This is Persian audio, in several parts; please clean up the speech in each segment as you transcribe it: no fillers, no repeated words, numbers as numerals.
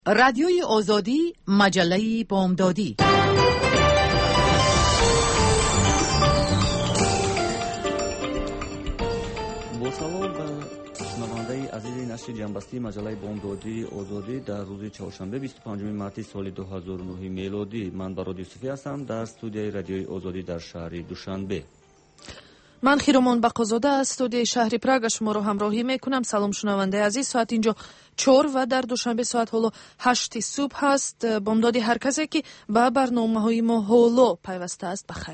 رادیوی آزادی، مجله بامدادی. با سلام به شنونده عزیز نشر جنبستی مجله بامدادی آزادی در روز چهارشنبه 25 مارس سال 2009 میلادی، من برادر یوسفی هستم در استودیوی رادیوی آزادی در شهر دوشنبه. من خیرومان بقازاده از استودیوی شهر پراگ شما را همراهی میکنم. سلام شنونده عزیز، ساعت اینجا 4 و در دوشنبه ساعت حالا 8 صبح هست. بامدادی هر کسی که به برنامه‌های ما حالا پیوسته است بخیر.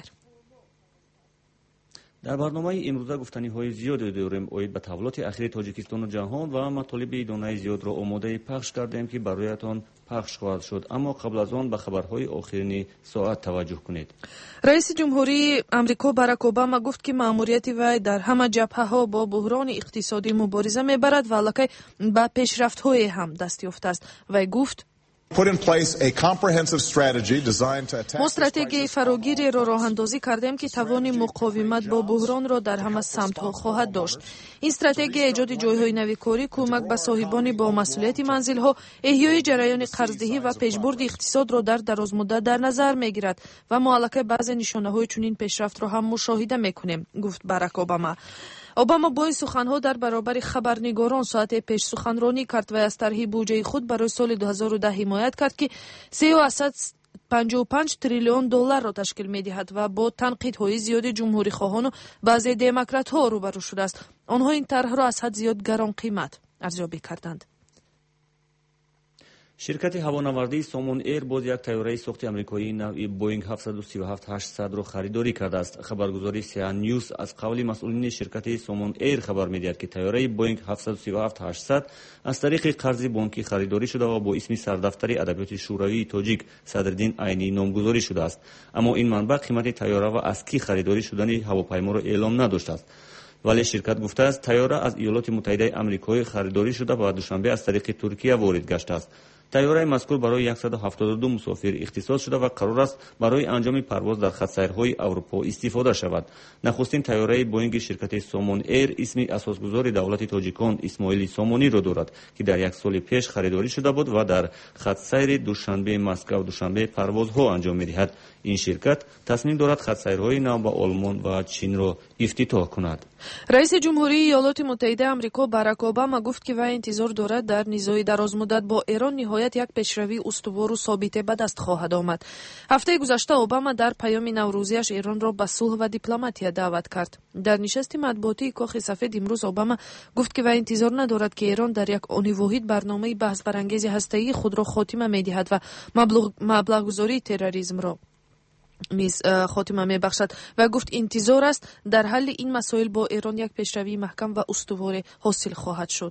در برنامه امروزه گفتنی‌های زیادی داریم اوید به تحولات اخیر تاجیکستان و جهان و مطالب دانه زیاد را آماده پخش کردیم که برایتان پخش خواهد شد، اما قبل از آن به خبرهای آخرین ساعت توجه کنید. رئیس جمهوری امریکا باراک اوباما گفت که مأموریت وی در همه جبهه‌ها با بحران اقتصادی مبارزه می‌برد و البته به پیشرفت‌های هم دست یافته است. وی گفت ما استراتژی فراگیری را راه‌اندازی کردیم که توان مقاومت با بحران را در همه سمت‌ها خواهد داشت. این استراتژی ایجاد جای‌های نوی کاری، کمک به صاحبان با مسئولیت منزل‌ها، احیای جریان قرضدهی و پیشبرد اقتصاد را در درازمدت در نظر می‌گیرد و ما البته بعضی نشانه‌های چنین پیشرفت را هم مشاهده می‌کنیم، گفت باراک اوباما. اوباما با این سخنها در برابر خبرنگاران ساعت پیش سخنرانی کرد و از طرح بودجه خود برای سال 2010 حمایت کرد که 355 تریلیون دلار را تشکیل می‌دهد و با تنقیدهای زیاد جمهوری خواهان و بعضی دموکرات‌ها روبرو شده است. آنها این طرح را از حد زیاد گران قیمت ارزیابی کردند. شرکت هوانوردی سامون ایر باز یک طیاره ساخت آمریکایی نوع بوینگ 737-800 را خریداری کرده است. خبرگزاری سی نیوز از قول مسئولین شرکت سامون ایر خبر می‌دهد که طیاره بوینگ 737-800 از طریق قرض بانکی خریداری شده و با اسم سردفتر ادبیات شوروی تاجیک صدرالدین عینی نامگذاری شده است. اما این منبع قیمت طیاره و از کی خریداری شدن هواپیما را اعلام نداشته است. ولی شرکت گفته است طیاره از ایالات متحده آمریکایی خریداری شده و دوشنبه از طریق ترکیه وارد گشته است. طیاره مذکور برای 172 مسافر اختصاص شده و قرار است برای انجام پرواز در خط‌سیرهای اروپا استفاده شود. نخستین طیاره بوینگ شرکت سامون ایر اسم اساسگذار دولت تاجیکان اسماعیل سامونی را دارد که در یک سال پیش خریداری شده بود و در خط‌سیر دوشنبه مسکو دوشنبه پروازها انجام می‌دهد. این شرکت تصمیم دارد خط‌سیرهای نو به آلمان و چین را افتتاح کند. رئیس جمهوری ایالات متحده آمریکا باراک اوباما گفت که وی انتظار دارد در نزاع درازمدت با ایران نهایت یک پیشروی استوار و ثابت به دست خواهد آمد. هفته گذشته اوباما در پیام نوروزیش ایران را به صلح و دیپلماتی دعوت کرد. در نشست مطبوعاتی کاخ سفید امروز اوباما گفت که وی انتظار ندارد که ایران در یک آن واحد برنامه بحث برانگیز هسته‌ای خود را خاتمه می‌دهد و مبلغ‌گذاری تروریسم را نیز خاتمه می‌بخشد و گفت انتظار است در حل این مسائل با ایران یک پیشروی محکم و استوار حاصل خواهد شد.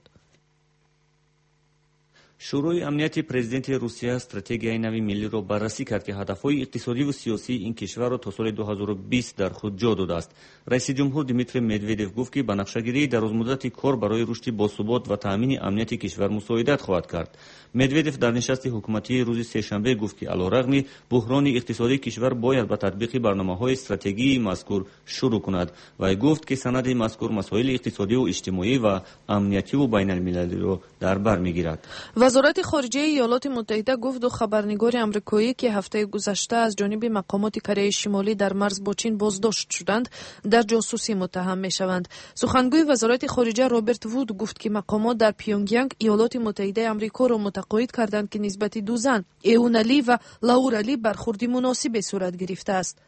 شورای امنیت پرزیدنت روسیه استراتژی نوی ملی را بررسی کرد که هدفهای اقتصادی و سیاسی این کشور را تا سال 2020 در خود جا داده است. رئیس جمهور دیمیتری مدودوف گفت که بنفشه‌گیری درازمدت کار برای رشد باثبات و تامین امنیت کشور مساعدت خواهد کرد. مدودوف در نشست حکومتی روز سه‌شنبه گفت که علیرغم بحران اقتصادی کشور باید به تطبیق برنامه‌های استراتژی مذکور شروع کند و گفت که سند مذکور مسائل اقتصادی و اجتماعی و امنیتی و بین‌المللی را در بر می‌گیرد. وزارت خارجه ایالات متحده گفت دو خبرنگار آمریکایی که هفته گذشته از جانب مقامات کره شمالی در مرز با چین بازداشت شدند در جاسوسی متهم می‌شوند. سخنگوی وزارت خارجه رابرت وود گفت که مقامات در پیونگیانگ ایالات متحده آمریکا را متقاعد کردند که نسبت دو زن ایون علی و لاور علی برخورد مناسب صورت گرفته است.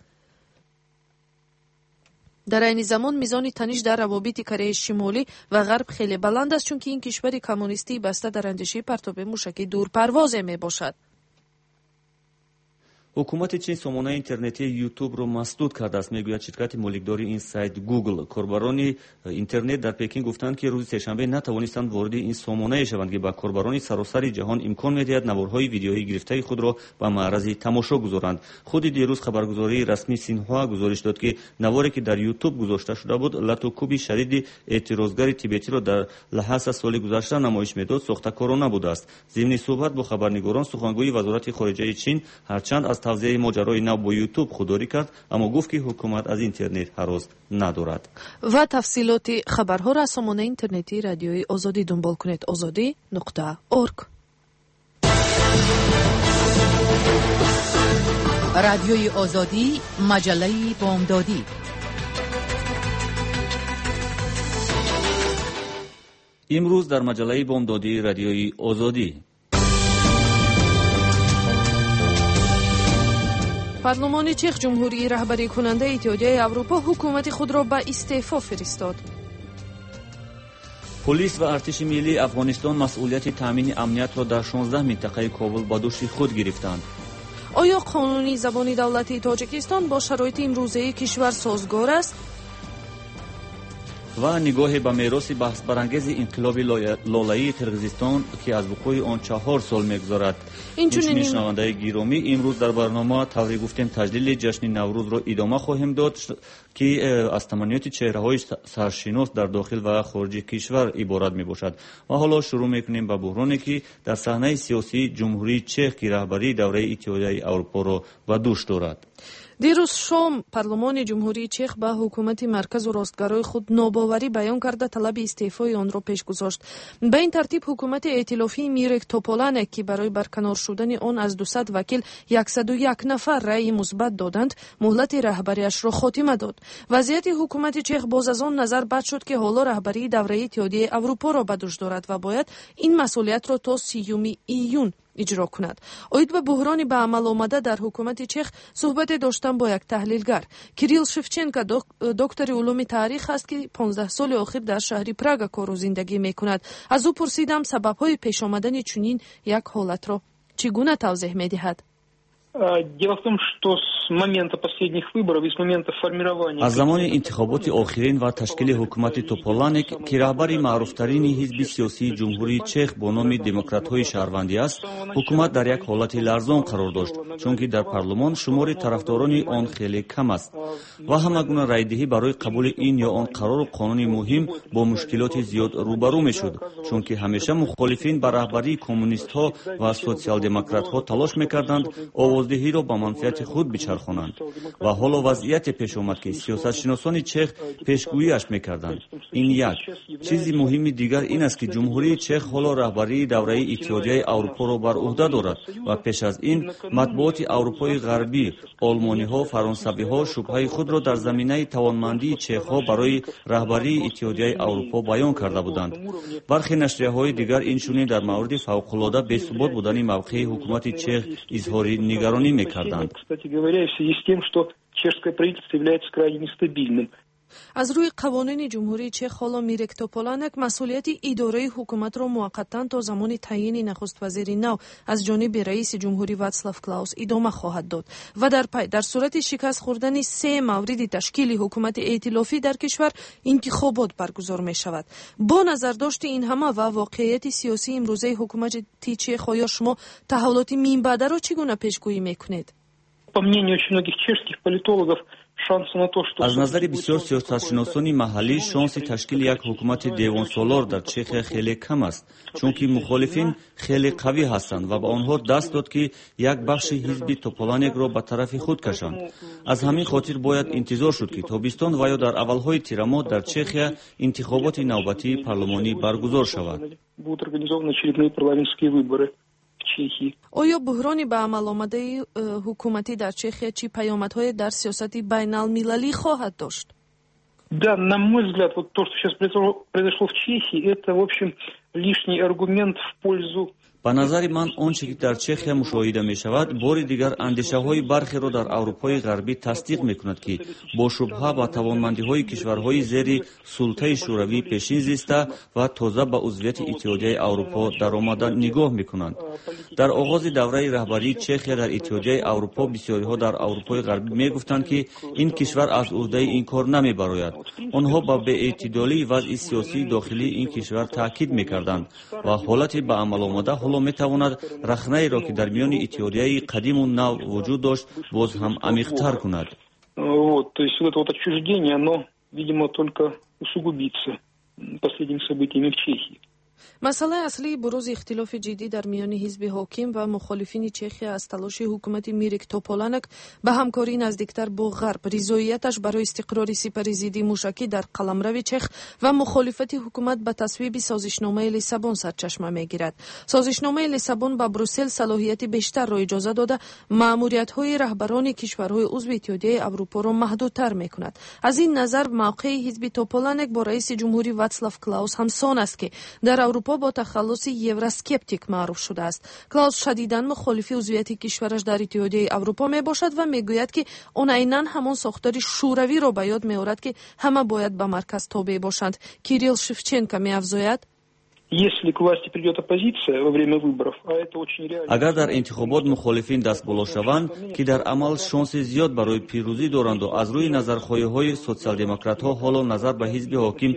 در این زمان میزان تنش در روابط کره شمالی و غرب خیلی بلند است، چون که این کشور کمونیستی بسته در اندیشه پرتاب موشک دورپرواز می باشد. حکومت چین سامانه اینترنتی یوتیوب را مسدود کرده است، میگوید شرکت مالکداری این سایت گوگل. کاربران اینترنت در پکین گفتند که روز سه‌شنبه نتوانستند وارد این سامانه شوند که به کاربران سراسر جهان امکان می‌دهد نوارهای ویدیویی گرفته خود را به معرض تماشا گذارند. خود دیروز خبرگزاری رسمی سینهوا گزارش داد که نواری که در یوتیوب گذاشته شده بود لاتوکوبی شدید اعتراضگر تیبتی را در لحظه سال گذشته نمایش میداد ساخته‌کارانه بوده است. ضمن صحبت با خبرنگاران سخنگوی وزارت خارجه چین هرچند از توضیح ماجرای نو با یوتیوب خودداری کرد، اما گفت که حکومت از اینترنت هنوز ندارد. و تفصیلات خبرها را از سامانه اینترنتی رادیوی آزادی دنبال کنید. azadi.org. رادیوی آزادی، مجله بامدادی. امروز در مجله بامدادی رادیوی آزادی پارلمان چخ جمهوری رهبری کننده اتحادیه اروپا حکومت خود را به استعفا فرستاد. پلیس و ارتش ملی افغانستان مسئولیت تامین امنیت را در 16 منطقه کابل به دوش خود گرفتند. آیا قانونی زبان دولتی تاجیکستان با شرایط امروزه کشور سازگار است؟ و نگاه به میراث بحث برانگیز انقلاب لالایی قرقیزستان که از وقوع آن 4 سال می‌گذرد. این شنونده گرامی، امروز در برنامه طوری گفتیم تجلیل جشن نوروز را ادامه خواهیم داد که از تمامیت چهره‌های سرشناس در داخل و خارج کشور عبارت میباشد. و حالا شروع میکنیم به بحرانی که در صحنه سیاسی جمهوری چخ که رهبری دوره اتحادیه اروپا را به دوش دارد. دیروز شام پارلمان جمهوری چخ به حکومت مرکز و راستگرای خود ناباوری بیان کرده طلب استعفای آن را پیش گذاشت. به این ترتیب حکومت ائتلافی میرک توپولانک که برای برکنار شدن آن از 200 وکیل 101 نفر رأی مثبت دادند، مهلت رهبریش را خاتمه داد. وضعیت حکومت چخ باز از آن نظر بد شد که حالا رهبری دوره اتحادیه اروپا را به دوش دارد و باید این مسئولیت را تا 30 ایون اجرا کند. اوید به بحرانی به عمل آمده در حکومت چخ صحبت داشتم با یک تحلیلگر. کریل شفچنکا دکتر علوم تاریخ است که 15 سال اخیر در شهر پراگ کار و زندگی می کند. از او پرسیدم سبب‌های پیش آمدن چنین یک حالت را چگونه توضیح می دهد. Дело в том, что с момента последних выборов и с момента формирования از زمان انتخابات آخرین و تشکیل حکومت توپولانک که رهبری معروفترین حزب سیاسی جمهوری چخ با نام دموکرات‌های شهروندی است، حکومت در یک حالت لرزان قرار داشت، چون که در پارلمان شمار طرفداران آن خیلی کم است و همگونه رایدهی برای قبول این یا آن قرار قانونی مهم با مشکلات زیاد روبرو میشد، چون که همیشه مخالفین به رهبری کمونیست‌ها و سوسیال دموکرات‌ها تلاش می‌کردند آوازدهی را به منفعت خود بچرخانند. و حالا وضعیت پیش آمد که سیاستشناسان چخ پیشگویی‌اش می‌کردند. این یک. چیز مهم دیگر این است که جمهوری چخ حالا رهبری دوره اتحادیه اروپا را بر عهده دارد و پیش از این مطبوعات اروپای غربی، آلمانی‌ها، فرانسوی‌ها شبهه خود را در زمینه توانمندی چخ‌ها برای رهبری اتحادیه اروپا بیان کرده بودند. برخی نشریه‌های دیگر اینچنین در مورد فوق‌العاده بی‌ثبات بودن موقع حکومت چخ اظهار نگرانی می‌کردند. از روی قوانین جمهوری چخ حالا میرک توپولانک مسئولیت اداره حکومت را موقتا تا زمان تعیین نخست وزیر نو از جانب رئیس جمهوری واتسلاو کلاوس ادامه خواهد داد و در پی در صورت شکست خوردن 3 مورد تشکیل حکومت ائتلافی در کشور انتخابات برگزار می شود. با نظر داشت این همه و واقعیت سیاسی امروزه حکومت چخ، آیا شما تحولات مینبعده را چگونه پیشگویی میکنید؟ По мнению очень многих чешских политологов, از نظر بسیار سیاستشناسان محلی شانس تشکیل یک حکومت دیوان سالار در چخ خیلی کم است، چون که مخالفین خیلی قوی هستند و به آنها دست داد که یک بخش حزب توپولانک را به طرف خود کشند. از همین خاطر باید انتظار شد که تابستان و یا در اولهای تیر ماه در چخ انتخابات نوبتی پارلمانی برگزار شود. آیا بحرانی به عمل آمده حکومتی در چخ چی پیامدهای در سیاست بین المللی خواهد داشت؟ Да, на мой взгляд, вот то, что сейчас произошло в Чехии, это, в общем, лишний аргумент в пользу. به نظر من آنچه که در چخ مشاهده می شود بار دیگر اندیشه های برخی را در اروپای غربی تصدیق می کند که با شبهه و توانمندی های کشورهای زیر سلطه شوروی پیشین زیسته و تازه به عضویت اتحادیه اروپا در آمده نگاه می کنند. در آغاز دوره رهبری چخ در اتحادیه اروپا بسیاری ها در اروپای غربی می گفتند که این کشور از عهده این کار نمی براید. آنها با بی‌اعتدالی وضع سیاسی داخلی این کشور تاکید می کردند و حالت به عمل آمده حالا می تواند رخنه‌ای را که در میان اتحادیه قدیم و نو وجود داشت باز هم عمیق‌تر کند. То есть вот это вот отчуждение, оно, видимо, только усугубится последними событиями в Чехии. масъалаи аслии бурузи ихтилофи ҷиддӣ дар миёни ҳизби ҳоким ва мухолифини чехия аз талоши ҳукумати Мирик Тополанак ба ҳамкорӣ наздиктар бо ғарб, ризоияташ барои истиқрори сипари зидди мушакӣ дар қаламрави чех ва мухолифати ҳукумат ба тасвиби созишномаи Лиссабон сарчашма мегирад. созишномаи Лиссабон ба Брюссел салоҳияти бештарро иҷоза дода маъмуриятҳои раҳбарони кишварҳои узви Иттиҳодияи Аврупоро маҳдудтар мекунад. аз ин назар мавқеи ҳизби Тополанак бо раиси ҷумҳурӣ Вацлав Клаус ҳамсон аст ки дар Аврупо бо тахаллуси евроскептик маъруф шудааст. Клаус шадидан мухолифи узвияти кишвараш дар Иттиҳодияи Аврупо мебошад ва мегӯяд ки он айнан ҳамон сохтори шӯравиро ба ёд меорад ки ҳама бояд ба марказ тобеъ бошанд. Кирилл Шевченко меафзояд: Если к власти придет оппозиция во время выборов, а это очень реально. агар дар интихобот мухолифин дастболо шаванд, ки дар амал шонси зиёд барои пирӯзӣ доранду аз рӯи назархоҳиҳои социал-демократҳо ҳоло назар ба ҳизби ҳоким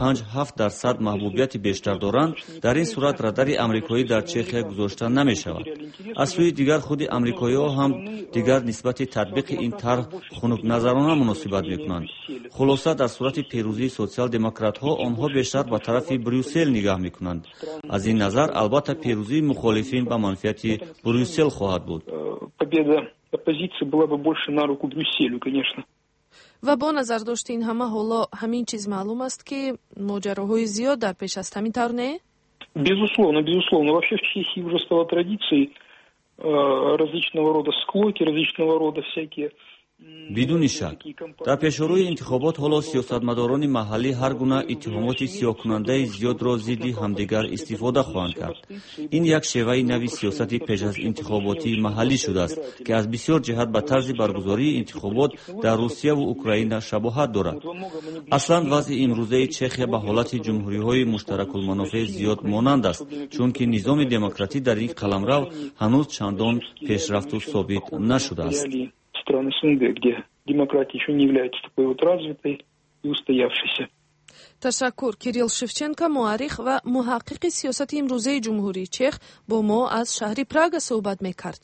5-7% маҳбубияти бештар доранд, дар ин сурат радари амрикоӣ дар Чехия гузошта намешавад. аз сӯи дигар худи амрикоиҳо ҳам дигар нисбати татбиқи ин тарҳ хунукназарона муносибат мекунанд. хулоса дар сурати пирӯзии социал-демократҳо онҳо бештар ба тарафи Брюссел нигаҳ мекунанд. аз ин назар албатта пирӯзии мухолифин ба манфиати Брюссел хоҳад буд. Победа оппозиции была бы больше на руку Брюсселю, конечно. ва бо назар дошти ин ҳама ҳоло ҳамин чиз маълум аст ки моҷароҳои зиёд дар пеш аст. ҳамин тавр не? Безусловно, безусловно. Вообще в Чехии уже стало традицией различного рода склоки, различного рода всякие. бидуни шак дар пешрӯи интихобот ҳоло сиёсатмадорони маҳаллӣ ҳар гуна иттиҳомоти сиёҳкунандаи зиёдро зидди ҳамдигар истифода хоҳанд кард. ин як шеваи нави сиёсати пеш аз интихоботии маҳаллӣ шудааст ки аз бисёр ҷиҳат ба тарзи баргузории интихобот дар Русияву Украина шабоҳат дорад. аслан вазъи имрӯзаи Чехия ба ҳолати ҷумҳуриҳои муштаракулманофеъ зиёд монанд аст, чунки низоми демократӣ дар ин қаламрав ҳанӯз чандон пешрафту собит нашудааст. Страны СНГ, где демократия еще не является такой вот развитой и устоявшейся. ташаккур. Кирилл Шевченко, муаррих ва муҳаққиқи сиёсати имрӯзаи ҷумҳурии Чех бо мо аз шаҳри Прага суҳбат мекард.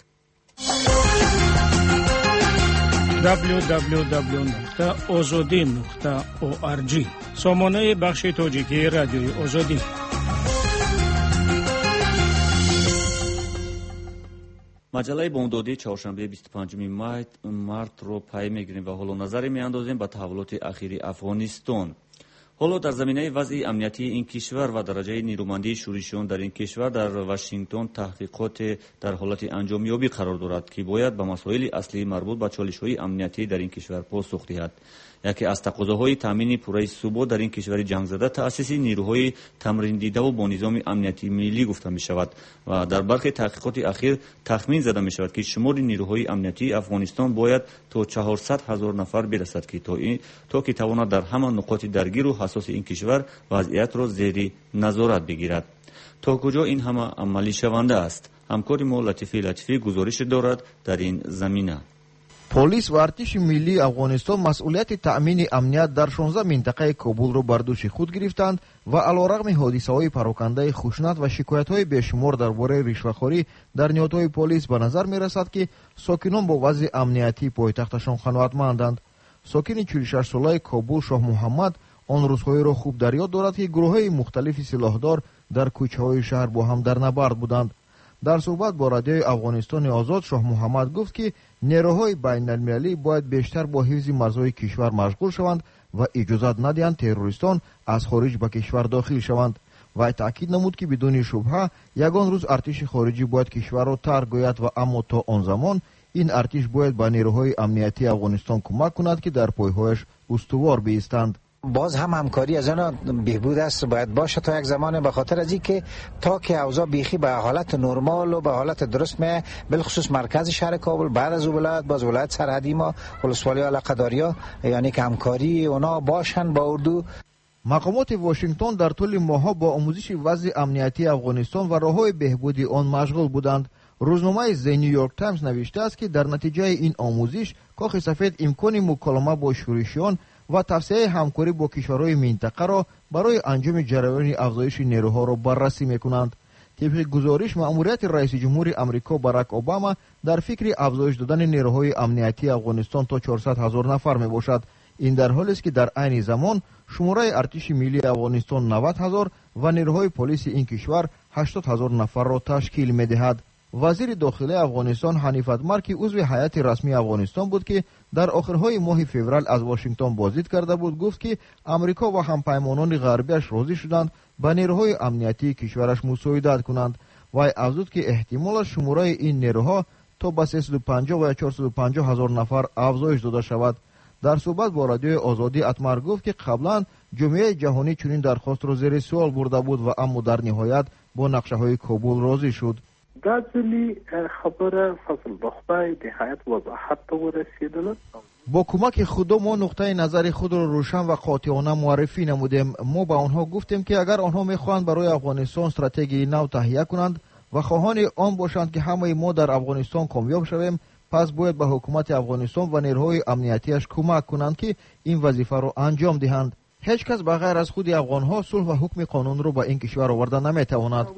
www.ozodi.org сомонаи бахши тоҷикии радиои озодӣ. маҷаллаи бомдодӣ чоршанбе 25 мартро пай мегирем ва ҳоло назаре меандозем ба таҳввулоти ахири Афғонистон. ҳоло дар заминаи вазъи амниятии ин кишвар ва дараҷаи нирӯмандии шӯришиён дар ин кишвар дар Вашингтон таҳқиқоте дар ҳолати анҷомёбӣ қарор дорад, ки бояд ба масоили аслии марбут ба чолишҳои амниятӣ дар ин кишвар посух диҳад. яке аз тақозоҳои таъмини пурраи субот дар ин кишвари ҷангзада таъсиси нирӯҳои тамриндидаву бо низоми амнияти миллӣ гуфта мешавад ва дар бархи таҳқиқоти ахир тахмин зада мешавад, ки шумори нирӯҳои амниятии Афғонистон бояд то 400 000 нафар бирасад, то ки тавонад дар ҳама нуқоти даргиру ҳасоси ин кишвар вазъиятро зери назорат бигирад. то куҷо ин ҳама амалишаванда аст? ҳамкори мо Латифӣ гузорише дорад дар ин замина. полис ва артиши миллии Афғонистон масъулияти таъмини амният дар 16 минтақаи Кобулро бар дӯши худ гирифтанд ва алорағми ҳодисаҳои парокандаи хушнат ва шикоятҳои бешумор дар бораи ришватхорӣ дар ниҳодҳои полис ба назар мерасад, ки сокинон бо вазъи амниятии пойтахташон қаноатманданд. сокини 46-солаи Кобул Шоҳ Муҳаммад он рӯзҳоеро хуб дар ёд дорад, ки гурӯҳҳои мухталифи силоҳдор дар кӯчаҳои шаҳр бо ҳам дар набард буданд. дар суҳбат бо радиои Афғонистони озод Шоҳ Муҳаммад гуфт, ки нерӯҳои байналмилалӣ бояд бештар бо ҳифзи марзҳои кишвар машғул шаванд ва иҷозат надиҳанд террористон аз хориҷ ба кишвар дохил шаванд. вай таъкид намуд, ки бидуни шубҳа ягон рӯз артиши хориҷӣ бояд кишварро тарк гӯяд ва аммо то он замон ин артиш бояд ба нерӯҳои амниятии Афғонистон кӯмак кунад, ки дар пойҳояш устувор биистанд. باز هم همکاری از آن بهبود است باید باشه تا یک زمان، به خاطر از اینکه تا که اوضاع بیخی به حالت نرمال و به حالت درست می بالخصوص مرکز شهر کابل بعد از ولایت باز ولایت سرحدی ما ولسوالی علاقه‌داریا یعنی که همکاری اونا باشن با اردو. مقامات واشنگتن در طول ماه‌ها با آموزش وضع امنیتی افغانستان و راه‌های بهبود آن مشغول بودند. روزنامه The New York Times نوشته است که در نتیجه این آموزش کاخ سفید امکان مکالمه با شورشیان و توسعه همکاری با کشورهای منطقه را برای انجام جریان افزایش نیروها را بررسی می‌کنند. طبق گزارش مأموریت رئیس جمهور آمریکا باراک اوباما در فکر افزایش دادن نیروهای امنیتی افغانستان تا 400,000 نفر میباشد. این در حالی است که در عین زمان شماره ارتش ملی افغانستان 90,000 و نیروهای پلیس این کشور 80,000 نفر را تشکیل می‌دهد. وزیر داخلی افغانستان حنیف اتمر که عضو هیئت رسمی افغانستان بود که در آخرهای ماه فوریه از واشنگتن بازدید کرده بود، گفت که امریکا و همپیمانان غربیش راضی شدند با نیروهای امنیتی کشورش مساعدت کنند. و افزود که احتمال شماره این نیروها تا به 350 و 450 هزار نفر افزایش داده شود. در صحبت با رادیوی آزادی اتمر گفت که قبلا جامعه جهانی چنین درخواست را زیر سوال برده بود و اما در نهایت با نقشه کابل راضی شد. دا ځلې خبره فضل بخبای د هیئت وضاحت ته ورسېدله. با کمک خدا ما نقطه نظر خود را روشن و قاطعانه معرفی نمودیم. ما به آنها گفتیم که اگر آنها میخواهند برای افغانستان استراتژی نو تهیه کنند و خواهان آن باشند که همه ما در افغانستان کامیاب شویم، پس باید به حکومت افغانستان و نیروهای امنیتیش کمک کنند که این وظیفه را انجام دهند. هیچ کس به غیر از خود افغانها صلح و حکم قانون رو با این کشور آورده نمیتواند.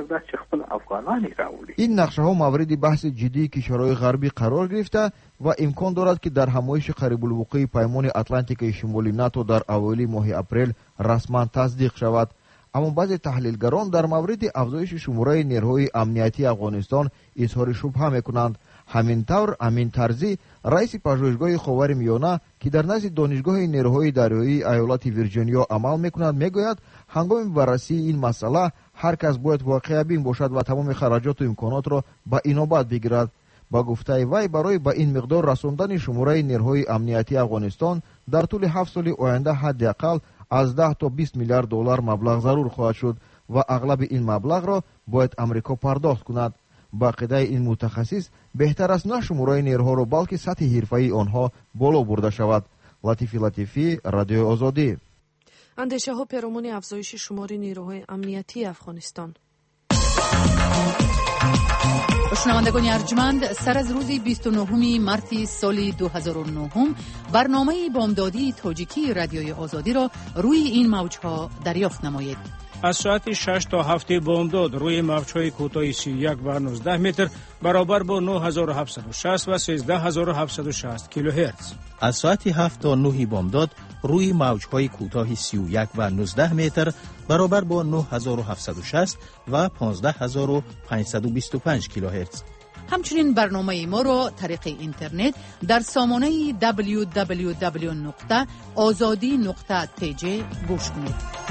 این نقشه ها مورد بحث جدی کشورهای غربی قرار گرفته و امکان دارد که در همایش قریب الوقوع پیمان اتلانتیک شمالی ناتو در اوایل ماه اپریل رسما تصدیق شود. اما بعضی تحلیلگران در مورد افزایش شماره نیروهای امنیتی افغانستان اظهار شبهه میکنند. همینطور امین طرزی رئیس پژوهشگاه خاورمیانه که در نزد دانشگاه نیروهای دریایی ایالت ویرجینیا عمل میکند میگوید هنگام بررسی این مسئله هر کس باید واقع بین باشد و تمام خراجات و امکانات را به اینابت بگیرد. با گفته وی برای به این مقدار رساندن شماره نیروهای امنیتی افغانستان در طول 7 سال آینده حداقل از 10 تا 20 میلیارد دلار مبلغ ضرور خواهد شد و اغلب این مبلغ را باید امریکا پرداخت کند. با عقیده این متخصص بهتر است نه شماره نیروها را بلکه سطح حرفه‌ای آنها بالا برده شود. لطیفی رادیو آزادی. اندیشه ها پیرامون افزایش شماره نیروهای امنیتی افغانستان. شنوندگان ارجمند، سر از روز 29 مارس سال 2009 برنامه بامدادی تاجیکی رادیوی آزادی را روی این موجها دریافت نمایید. از ساعت 6 تا 7 بامداد روی موج‌های کوتاه 31 و 19 متر برابر با 9760 و 13760 کیلوهرتز. از ساعت 7 تا 9 بامداد روی موج‌های کوتاه 31 و 19 متر برابر با 9760 و 15525 کیلوهرتز. همچنین برنامه ما را طریق اینترنت در سامانه www.azadi.tj گوش کنید.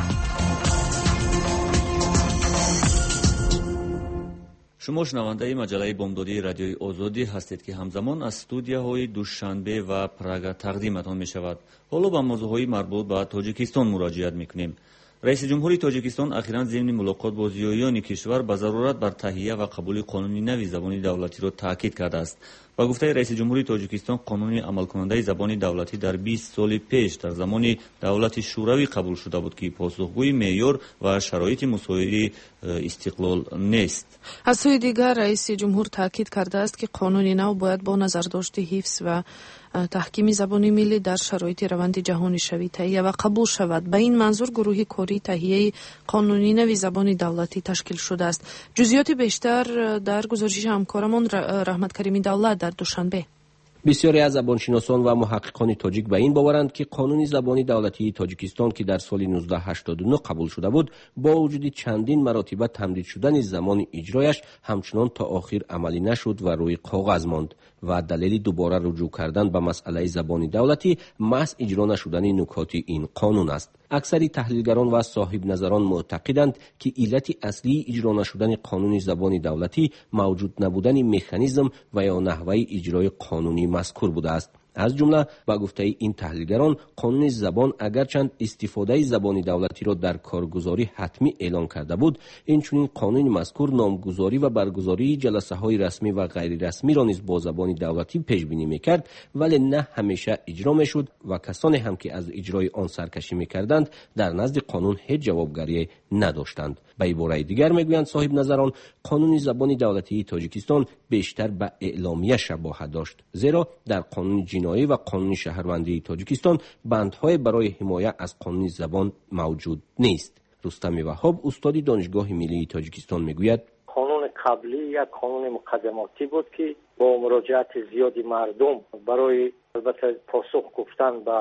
شما شنونده مجله بامدادی رادیوی آزادی هستید که همزمان از استودیوهای دوشنبه و پراگ تقدیمتان می شود. حالا به موضوعهای مربوط به تاجیکستان مراجعت می کنیم. رئیس جمهوری تاجیکستان اخیراً ضمن ملاقات با زیایان کشور به ضرورت بر تهیه و قبول قانونی نوی زبان دولتی را تاکید کرده است. با گفته رئیس جمهوری تاجیکستان قانون عملکننده زبان دولتی در 20 سال پیش در زمان دولت شوروی قبول شده بود که پاسخگوی معیار و شرایط مساوی استقلال نیست. از سوی دیگر رئیس جمهور تاکید کرده است که قانون نو باید با نظر داشته حفظ و تحکیم زبان ملی در شرایط روند جهانی شوی تهیه و قبول شود. به این منظور گروه کاری تهیه قانونی نوی زبان دولتی تشکیل شده است. جزئیات بیشتر در گزارش همکارمان رحمت کریمی دولت در دوشنبه. بسیاری از زبانشناسان و محققان تاجیک به این باورند که قانون زبان دولتی تاجیکستان که در سال 1989 قبول شده بود با وجود چندین مراتب تمدید شدن زمان اجرایش همچنان تا آخر عملی نشد و روی کاغذ ماند و دلیل دوباره رجوع کردن به مسئله زبان دولتی محض اجرا نشدن نکات این قانون است. اکثر تحلیلگران و صاحب نظران معتقدند که علت اصلی اجرا نشدن قانون زبان دولتی موجود نبودن مکانیزم و یا نحوه اجرای قانونی مذکور بوده است. از جمله با گفته این تحلیلگران قانون زبان اگرچند استفاده زبان دولتی را در کارگزاری حتمی اعلان کرده بود، این چنین قانون مذکور نامگذاری و برگزاری جلسه های رسمی و غیر رسمی را نیز با زبان دولتی پیش بینی میکرد، ولی نه همیشه اجرا میشد و کسانی هم که از اجرای آن سرکشی میکردند در نزد قانون هیچ جوابگری نداشتند. به عبارت دیگر میگویند صاحب نظران قانون زبان دولتی تاجیکستان بیشتر به اعلامیه شباهت داشت، زیرا در قانون جنایی و قانون شهروندی تاجیکستان بندهای برای حمایت از قانون زبان موجود نیست. رستم وهاب استاد دانشگاه ملی تاجیکستان میگوید قانون قبلی یک قانون مقدماتی بود که با مراجعت زیادی مردم برای البته پاسخ گفتن به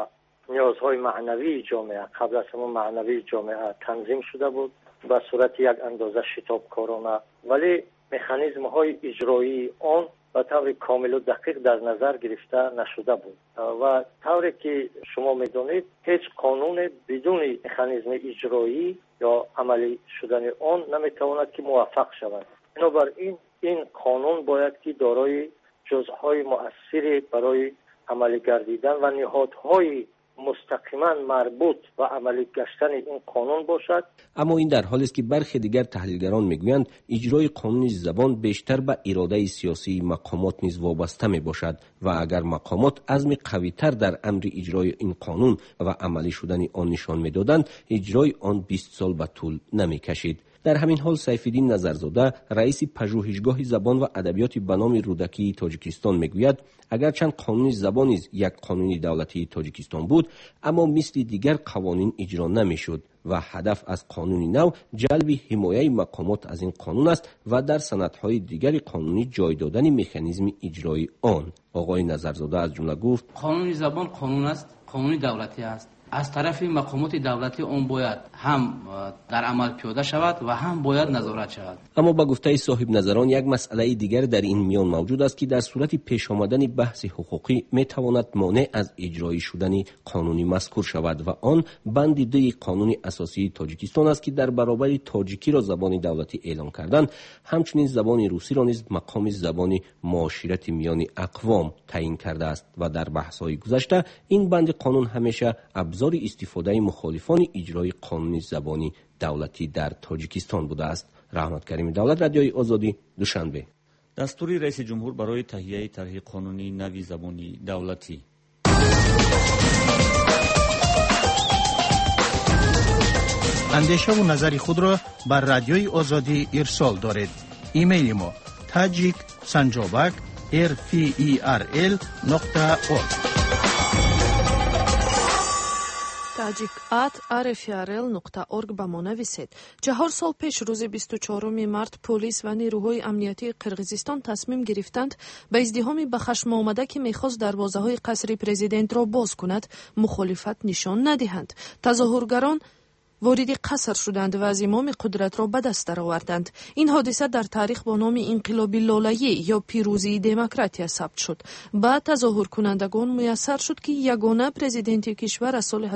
نیازهای معنوی جامعه، قبل از همون معنوی جامعه تنظیم شده بود به صورت یک اندازه شتابکارانه، ولی مکانیزم های اجرایی آن به طور کامل و دقیق در نظر گرفته نشده بود و طوری که شما میدونید هیچ قانون بدون مکانیزم اجرایی یا عملی شدن آن نمیتواند که موفق شود. بنابراین این قانون باید که دارای جزءهای مؤثری برای عملی گردیدن و نهادهای مستقیما مربوط و عملی گشتن این قانون باشد. اما این در حالی است که برخی دیگر تحلیلگران میگویند اجرای قانون زبان بیشتر به اراده سیاسی مقامات نیز وابسته می باشد و اگر مقامات عزم قوی‌تر در امر اجرای این قانون و عملی شدن آن نشان میدادند، اجرای آن 20 سال به طول نمی کشید. در همین حال سیفالدین نظرزاده رئیس پژوهشگاه زبان و ادبیات به نام رودکی تاجیکستان میگوید اگرچند قانون زبان نیز یک قانون دولتی تاجیکستان بود، اما مثل دیگر قوانین اجرا نمیشد و هدف از قانون نو جلب حمایت مقامات از این قانون است و در سندهای دیگر قانونی جای دادن مکانیزم اجرای آن. آقای نظرزاده از جمله گفت قانون زبان قانون است، قانون دولتی است. از طرف مقامات دولتی اون باید هم در عمل پیاده شود و هم باید نظارت شود. اما با گفته صاحب نظران یک مسئله دیگر در این میان موجود است که در صورت پیش آمدن بحث حقوقی میتواند مانع از اجرایی شدن قانونی مذکور شود و آن بند 2 قانون اساسی تاجیکستان است که در برابر تاجیکی را زبان دولتی اعلام کردن، همچنین زبان روسی را نیز مقام زبان معاشرت میان اقوام تعیین کرده است و در بحث‌های گذشته این بند قانون همیشه ابزار استفاده مخالفان اجرای قانون زبانی دولتی در تاجیکستان بوده است. رحمت کریم دولت، رادیوی آزادی، دوشنبه. دستور رئیس جمهور برای تهیه طرح قانونی نوی زبانی دولتی. اندیشه و نظر خود را بر رادیوی آزادی ارسال دارید. ایمیل ما tajik@rferl.org tajik@rferl.org ба мо нависед. 4 сол пеш рӯзи 24 март полис ва нерӯҳои амниятии қирғизистон тасмим гирифтанд ба издиҳоми ба хашм омада ки мехост дарвозаҳои қасри президентро боз кунад мухолифат нишон надиҳанд. тазоҳургарон вориди қаср шуданд ва зимоми қудратро ба даст дароварданд. ин ҳодиса дар таърих бо номи инқилоби лолаӣ ё пирӯзии демократия сабт шуд. ба тазоҳуркунандагон муяссар шуд ки ягона президенти кишвар аз соли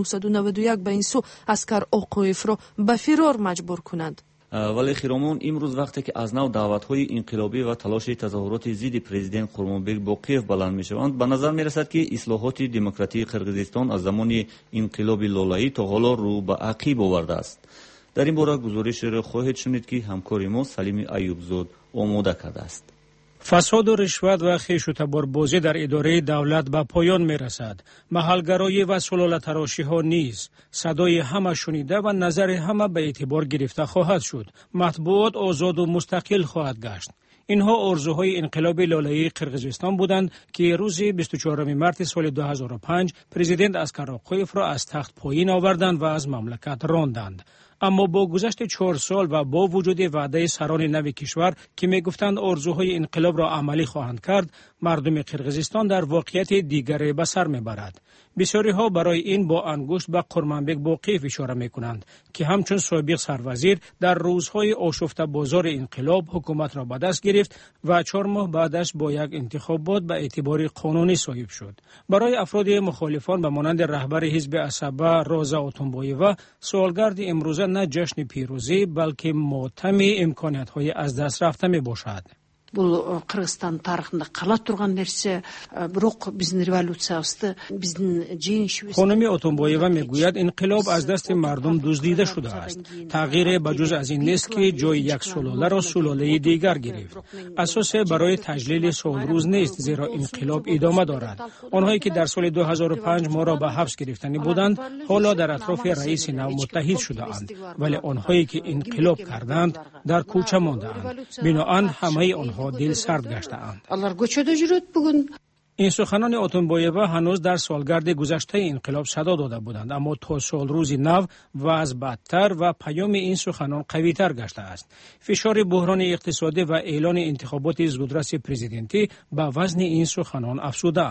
1991 ба ин су Аскар Оқоевро ба фирор маҷбур кунанд. вале хиромон имрӯз вақте ки аз нав даъватҳои инқилобӣ ва талоши тазоҳуроти зидди президент Қурмонбек Боқиев баланд мешаванд, ба назар мерасад ки ислоҳоти демократии Қирғизистон аз замони инқилоби лолаӣ то ҳоло рӯ ба ақиб овардааст. дар ин бора гузоришеро хоҳед шунид ки ҳамкори мо Салими Аюбзод омода кардааст. фасоду ришват ва хешутаборбозӣ дар идораи давлат ба поён мерасад. маҳалгароӣ ва сулолатарошиҳо низ садои ҳама шунида ва назари ҳама ба эътибор гирифта хоҳад шуд. матбуот озоду мустақил хоҳад гашт. инҳо орзуҳои инқилоби лолаии қирғизистон буданд ки рӯзи 24 марти соли 2005 президент Аскар Оқоевро аз тахт поин оварданд ва аз мамлакат ронданд. аммо бо гузашти 4 сол ва бо вуҷуди ваъдаи сарони нави кишвар ки мегуфтанд орзуҳои инқилобро амалӣ хоҳанд кард, мардуми қирғизистон дар воқеияти дигаре ба сар мебарад. бисёриҳо барои ин бо ангушт ба Қурманбек Боқиев ишора мекунанд ки ҳамчун собиқ сарвазир дар рӯзҳои ошуфтабозори инқилоб ҳукуматро ба даст гирифт ва 4 моҳ баъдаш бо як интихобот ба эътибори қонунӣ соҳиб шуд. барои афроди мухолифон ба монанди раҳбари ҳизби Асаба Роза Отунбоева суолгарди имрӯза на ҷашни пирӯзӣ, балки мотами имкониятҳои аз даст рафта мебошад. Бұл Қырғызстан тарихында қала тұрған нәрсе, бирок биздин революциябызды, биздин жеңишибиз. Хонуми Отунбоева мегӯяд инқилоб аз дасти мардум дуздида шудааст. тағйире ба ҷуз аз ин нест ки ҷои як сулоларо сулолаи дигар гирифт. асосе барои таҷлили солрӯз нест, зеро инқилоб идома дорад. онҳое ки дар соли 2005 моро ба ҳабс гирифтанӣ буданд, ҳоло дар атрофи раиси нав муттаҳид шудаанд, вале онҳое ки инқилоб карданд дар кӯча мондаанд. биноан ҳамаи онҳо дил сард гаштаанд. Алар кӯчада жүрөт бугун. ин суханони Отунбоева ҳанӯз дар солгарди гузаштаи инқилоб садо дода буданд, аммо то солрӯзи нав вазъ бадтар ва паёми ин суханон қавитар гаштааст. фишори буҳрони иқтисодӣ ва эълони интихоботи зудраси президентӣ ба вазни ин суханон афзудаанд.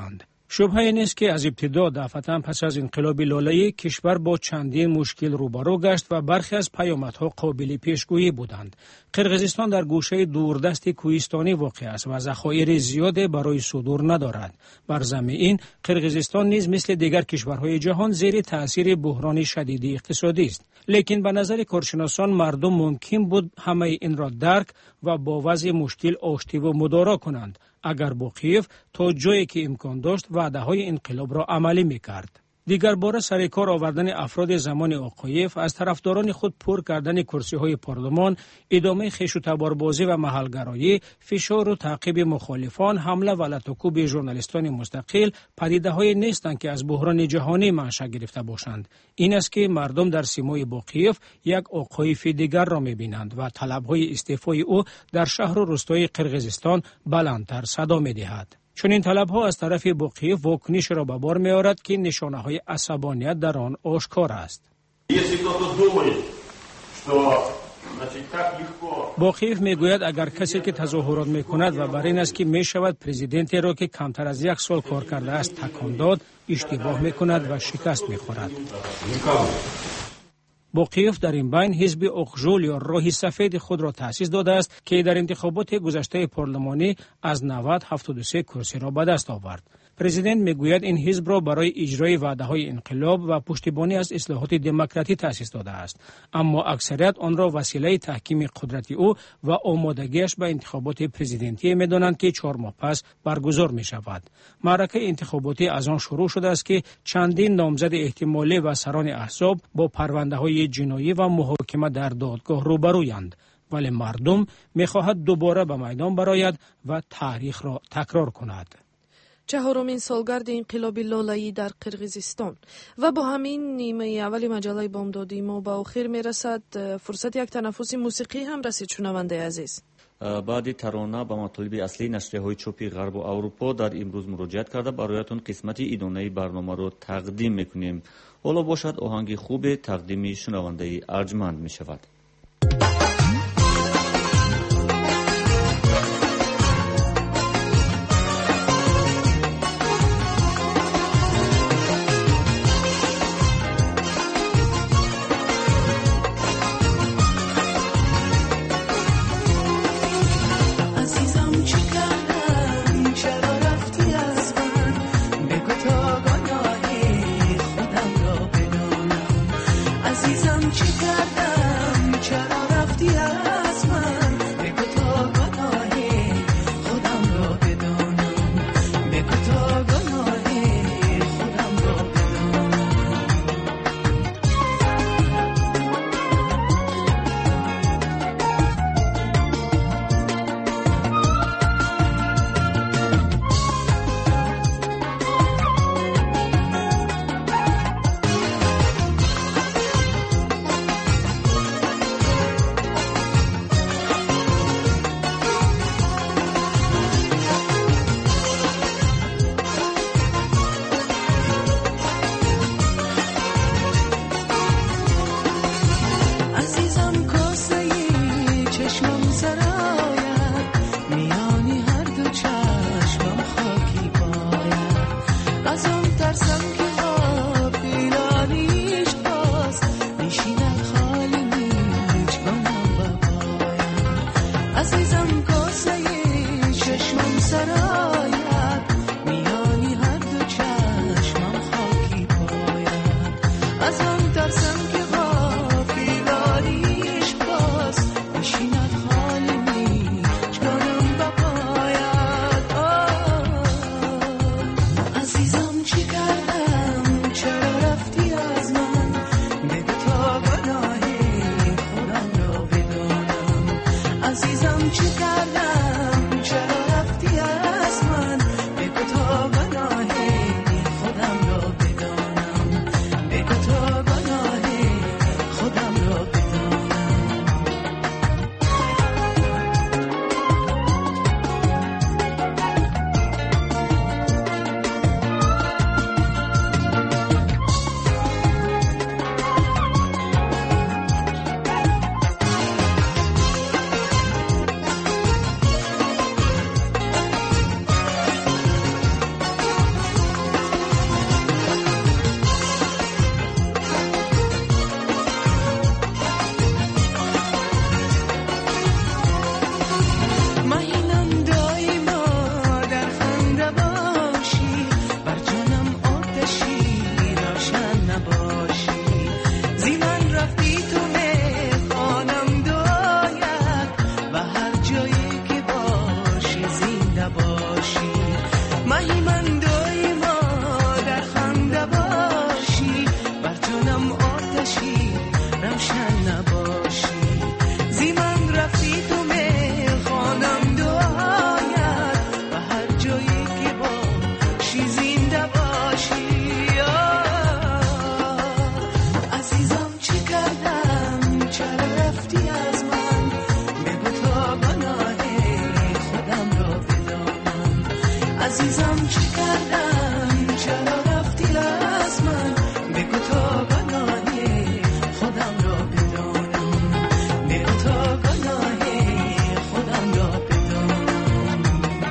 شبهه نیست که از ابتدا دفعتاً پس از انقلاب لالایی کشور با چندین مشکل روبرو گشت و برخی از پیامدها قابل پیشگویی بودند. قرقیزستان در گوشه دوردست کوهستانی واقع است و ذخایر زیاد برای صدور ندارد. بر ضمن این قرقیزستان نیز مثل دیگر کشورهای جهان زیر تأثیر بحران شدید اقتصادی است. لیکن به نظر کارشناسان مردم ممکن بود همه این را درک و با وضع مشکل آشتی و مدارا کنند اگر باقیف تا جایی که امکان داشت وعده‌های انقلاب را عملی می‌کرد. دیگر باره سر کار آوردن افراد زمان آقایف از طرفداران خود پر کردن کرسی‌های پارلمان، ادامه خیش و تباربازی و محلگرایی، فشار و تعقیب مخالفان، حمله و لطوکوب ژورنالیستان مستقل پدیده‌های نیستند که از بحران جهانی منشأ گرفته باشند. این است که مردم در سیمای باقیف یک آقایف دیگر را می‌بینند و طلب‌های استعفای او در شهر و روستای قرقیزستان بلندتر صدا می‌دهد. چون این طلب‌ها از طرف باقیف واکنش را به بار می‌آورد که نشانه‌های عصبانیت در آن آشکار است. باقیف میگوید اگر کسی که تظاهرات میکند و بر این است که میشود پرزیدنتی را که کمتر از 1 سال کار کرده است تکان داد، اشتباه میکند و شکست میخورد. باقیف در این بین حزب اقژول یا راه سفید خود را تأسیس داده است که در انتخابات گذشته پارلمانی از 90-73 کرسی را به دست آورد. پرزیدنت میگوید این حزب را برای اجرای وعده‌های انقلاب و پشتیبانی از اصلاحات دموکراتی تأسیس داده است، اما اکثریت آن را وسیله تحکیم قدرت او و آمادگیش به انتخابات پرزیدنتی می‌دانند که 4 ماه پس برگزار می‌شود. معرکه انتخاباتی از آن شروع شده است که چندین نامزد احتمالی و سران احزاب با پرونده‌های جنایی و محاکمه در دادگاه روبرویند، ولی مردم می‌خواهد دوباره به میدان برآید و تاریخ را تکرار کند. 4مین سالگرد انقلاب لالایی در قرقیزستان و با همین نیمه اول مجله بامدادی ما به آخر میرسد. فرصت یک تنفس موسیقی هم رسید شنونده عزیز. بعد ترانه به مطالب اصلی نشریه‌های چاپی غرب و اروپا در امروز مراجعت کرده برایتون قسمت ادامه برنامه را تقدیم میکنیم. حالا باشد آهنگ خوب تقدیم شنونده ارجمند میشود. عزیزم چه کردم چرا رفتی عزیزم چه کردم چرا رفتی از من بگو تا گناه خودم را بدانم بگو تا گناه خودم را بدانم.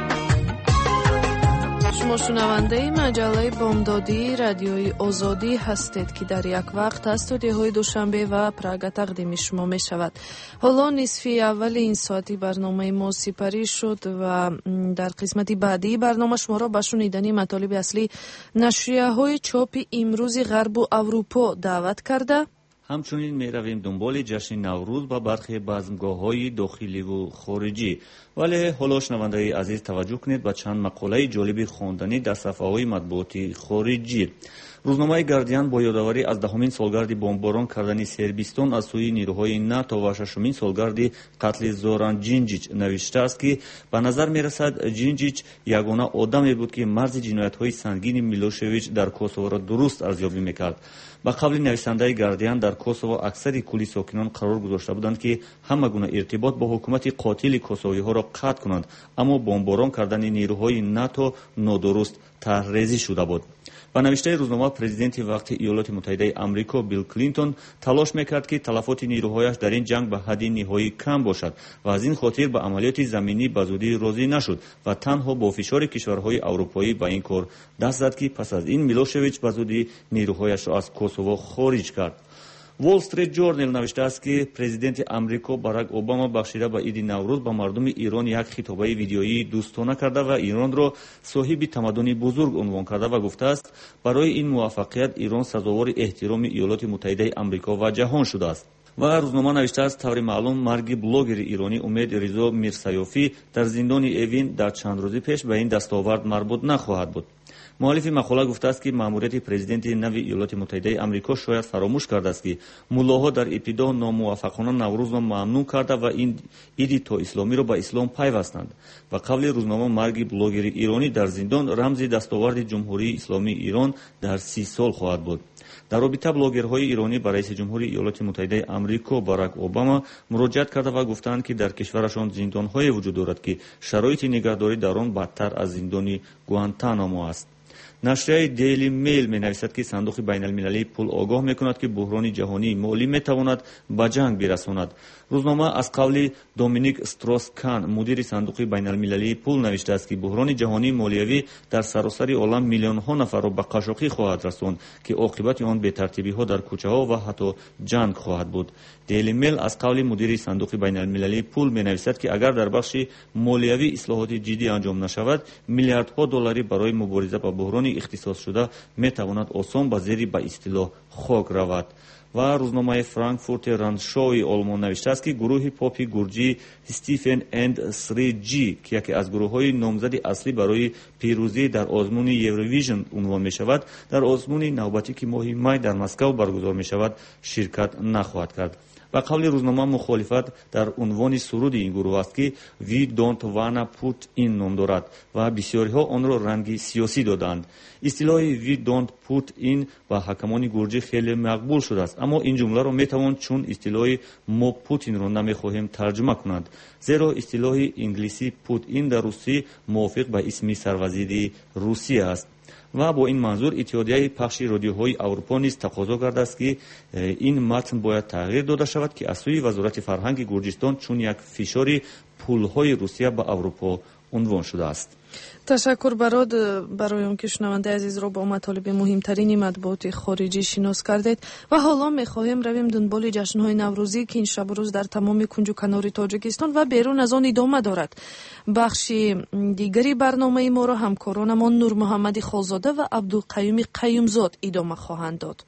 شما شنونده مجله بامدادی رادیوی آزادی هستید که در یک وقت از استودیوهای دوشنبه و پراگ تقدیم شما می شود. حالا نصفی اول این ساعتی برنامه ما سپری شد و در قسمت بعدی برنامه شما را به شنیدن مطالب اصلی نشریه های چاپ امروز غرب و اروپا دعوت کرده. همچنین می رویم دنبال جشن نوروز با برخی بزمگاه‌های داخلی و خارجی. ولی حالا شنونده عزیز توجه کنید به چند مقاله جالب خواندنی در صفحه‌های مطبوعاتی خارجی. روزنامه گاردین با یادآوری از دهمین سالگرد بمباران کردن سربستان از سوی نیروهای ناتو و ششمین سالگرد قتل زوران جینجیچ نوشته است که به نظر می رسد جینجیچ یگانه آدمی بود که مرز جنایت‌های سنگین میلوشویچ در کوسوو را درست ارزیابی می‌کرد. با قبل نویسنده گاردین در کوسوو اکثر کلی ساکنان قرار گذاشته بودند که همه گونه ارتباط با حکومت قاتل کوسووی‌ها را قطع کنند، اما بمباران کردن نیروهای ناتو نادرست طرح‌ریزی شده بود. با نوشته روزنامه پرزیدنت وقت ایالات متحده آمریکا بیل کلینتون تلاش میکرد که تلفات نیروهایش در این جنگ به حد نهایی کم باشد و از این خاطر به عملیات زمینی به زودی راضی نشد و تنها با فشار کشورهای اروپایی به این کار دست زد که پس از این میلوشویچ به زودی نیروهایش را از کوسوو خارج کرد. وال استریت جورنال نوشته است که پرزیدنت آمریکا باراک اوباما بخشیده به عید نوروز به مردم ایران یک خطابه ویدیویی دوستانه کرده و ایران را صاحب تمدن بزرگ عنوان کرده و گفته است برای این موفقیت ایران سزاوار احترام ایالات متحده آمریکا و جهان شده است. و روزنامه نوشته است طور معلوم مرگ بلاگر ایرانی امید رضا میرسیافی در زندان اوین در چند روز پیش به این دستاورد مربوط نخواهد بود. مؤلف مقاله گفته است که ماموریت پرزیدنت نو ایالات متحده آمریکا شاید فراموش کرده است که ملاها در ابتدا ناموفقانه نوروز را ممنوع کرده و این عید تا اسلامی را به اسلام پیوستند و قبل روزنامه مرگ بلاگر ایرانی در زندان رمز دستاورد جمهوری اسلامی ایران در 30 سال خواهد بود. در رابطه بلاگرهای ایرانی به رئیس جمهور ایالات متحده آمریکا باراک اوباما مراجعت کرده و گفتند که در کشورشان زندان‌های وجود دارد که شرایط نگهداری در آن بدتر از زندان گوانتانامو است. نشریه دیلی میل می نویسد که صندوق بین المللی پول آگاه می کند که بحران جهانی مالی می تواند به جنگ برساند. روزنامه از قول دومینیک استروس کان مدیر صندوق بین المللی پول نوشته است که بحران جهانی مالیوی در سراسر عالم میلیون ها نفر را به قشاقی خواهد رساند که عاقبت آن بی ترتیبی ها در کوچه ها و حتی جنگ خواهد بود. دیلی میل از قول مدیر صندوق بین المللی پول می نویسد که اگر در بخش مالیوی اصلاحات جدی انجام نشود میلیاردها دلاری برای مبارزه با بحران اختصاص شده می تواند آسان به زیر به اصطلاح خاک رود. و روزنامه فرانکفورت راندشوی آلمان نوشته است که گروه پاپ گرجی استیفن اند 3G که یکی از گروه‌های نامزد اصلی برای پیروزی در آزمون یوروویژن عنوان می شود در آزمون نوبتی که ماه می در مسکو برگزار می شود شرکت نخواهد کرد. و قبل روزنامه مخالفت در عنوان سرود این گروه است که We don't wanna put in نام دارد و بسیاری ها آن را رنگ سیاسی دادند. اصطلاح We don't put in و حکمان گرجی خیلی مقبول شده است، اما این جمله را می توان چون اصطلاح ما پوتین را نمی خواهیم ترجمه کنند، زیرا اصطلاح انگلیسی put in در روسی موافق به اسم سروزیر روسیه است. و با این منظور اتحادیه پخش رادیوهای اروپا نیز تقاضا کرده است که این متن باید تغییر داده شود که از سوی وزارت فرهنگ گرجستان چون یک فشار پولهای روسیه به اروپا عنوان شده است. تشکر برای آنکه شنونده عزیز را با مطالب مهمترین مطبوعات خارجی شناس کردید و حالا می‌خواهیم رویم دنبال جشن‌های نوروزی که این شب و روز در تمام کنج و کنار تاجیکستان و بیرون از آن ادامه دارد. بخش دیگری برنامه ما را همکارانمان نور محمدی خالزاده و عبدالقیوم قیومزاد ادامه خواهند داد.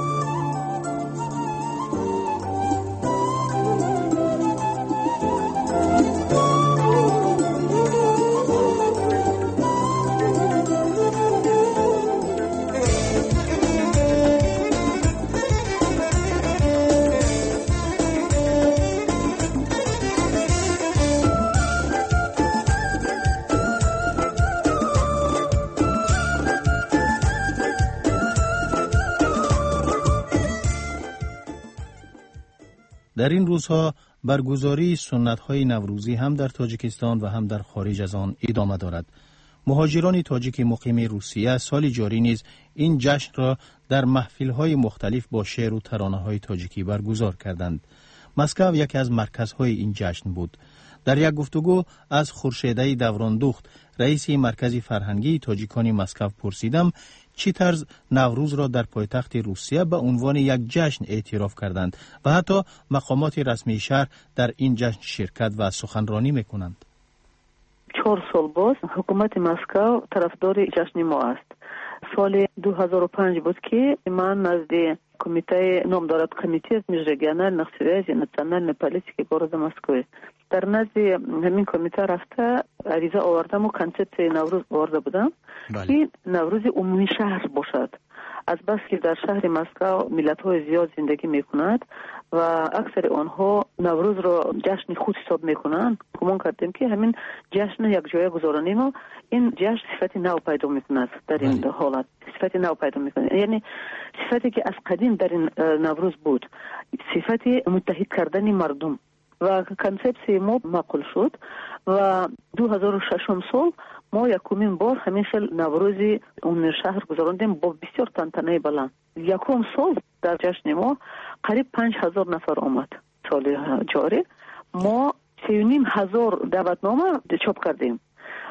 در این روزها برگزاری سنت‌های نوروزی هم در تاجیکستان و هم در خارج از آن ادامه دارد. مهاجران تاجیک مقیم روسیه سال جاری نیز این جشن را در محفل‌های مختلف با شعر و ترانه‌های تاجیکی برگزار کردند. مسکو یکی از مرکزهای این جشن بود. در یک گفتگو از خورشیده دوراندوخت، رئیس مرکز فرهنگی تاجیکان مسکو، پرسیدم چی طرز نوروز را در پایتخت روسیه به عنوان یک جشن اعتراف کردند و حتی مقامات رسمی شهر در این جشن شرکت و سخنرانی میکنند. 4 سال باز حکومت مسکو طرفدار جشن ما است. سال 2005 بود که من نزد کمیته نام دارد کمیته межрегиональных связей национальной политики города Москвы. در نزد همین کمیته رفته عریضه آوردم و کنسپت نوروز آورده بودم که نوروز عمومی شهر باشد. از بس که در شهر مسکو ملت‌های زیاد زندگی میکنند و اکثر آنها نوروز را جشن خود حساب میکنند، گمان کردیم که همین جشن یک جای گذارانیم و این جشن صفت نو پیدا میکند. در این حالت صفت نو پیدا میکند، یعنی صفتی که از قدیم در این نوروز بود، صفت متحد کردن مردم و کنسپت ما معقول شد و 2006 سال ما یکمین بار همین خیل نوروزی اون شهر گذراندیم با بسیار تنتنه بلند. یکم سال در جشن ما قریب 5000 نفر آمد. سال جاری ما 3500 دعوتنامه چاپ کردیم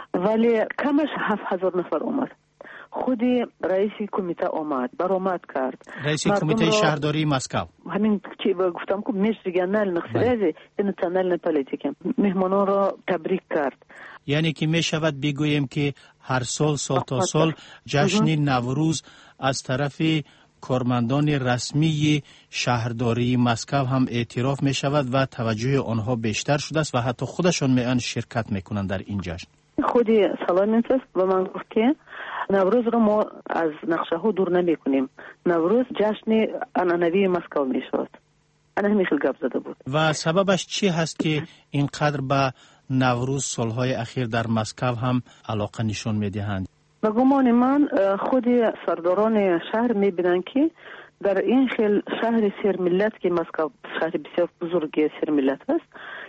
ولی کمش 7000 نفر آمد. خود رئیس کمیته آمد، برآمد کرد. رئیس کمیته شهرداری مسکو. همین که گفتم که межрегиональных связей и национальной политики. مهمانان را تبریک کرد. یعنی که می شود بگوییم که هر سال تا سال جشن نوروز از طرف کارمندان رسمی شهرداری مسکو هم اعتراف می شود و توجه آنها بیشتر شده است و حتی خودشان میان شرکت میکنند در این جشن. خودی سلامت است و من گفت که نوروز را ما از نقشه ها دور نمی کنیم. نوروز جشن عنعنوی مسکو می شود. انا همین خیلی گپ زده بود. و سببش چی هست که اینقدر به نوروز سالهای اخیر در مسکو هم علاقه نشون می دهند؟ به گمان من خود سرداران شهر می بینند که در این خیل شهر سرملت که مسکو شهر بسیار بزرگ سرملت است،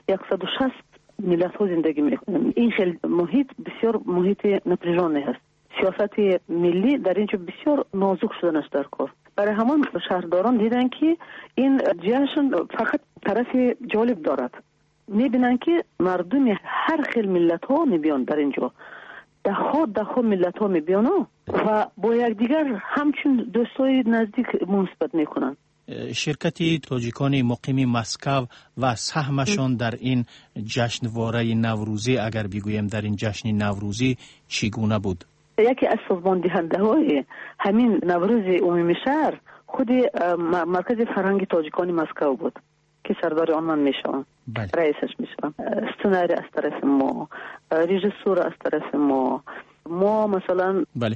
160 ملت ها زندگی می کنند. این خیل محیط بسیار محیط نپریجانه است. سیاست ملی در اینجا بسیار نازک شدن است در کار. برای همان شهرداران دیدن که این جشن فقط طرف جالب دارد. میبینن که مردم هر خیل ملت ها میبیان در اینجا، ده ها ملت ها میبیان و با یکدیگر همچون دوستای نزدیک مناسبت میکنن. شرکت تاجیکان مقیم مسکو و سهمشان در این جشنواره نوروزی، اگر بگویم در این جشن نوروزی چگونه بود؟ یکی از سازمان دهنده های همین نوروز عمومی شهر خود مرکز فرهنگی تاجیکان مسکو بود که سردار آن من میشوم، رئیسش میشوم. سناری از طرف ما، رژیسور از طرف ما مثلا. بله.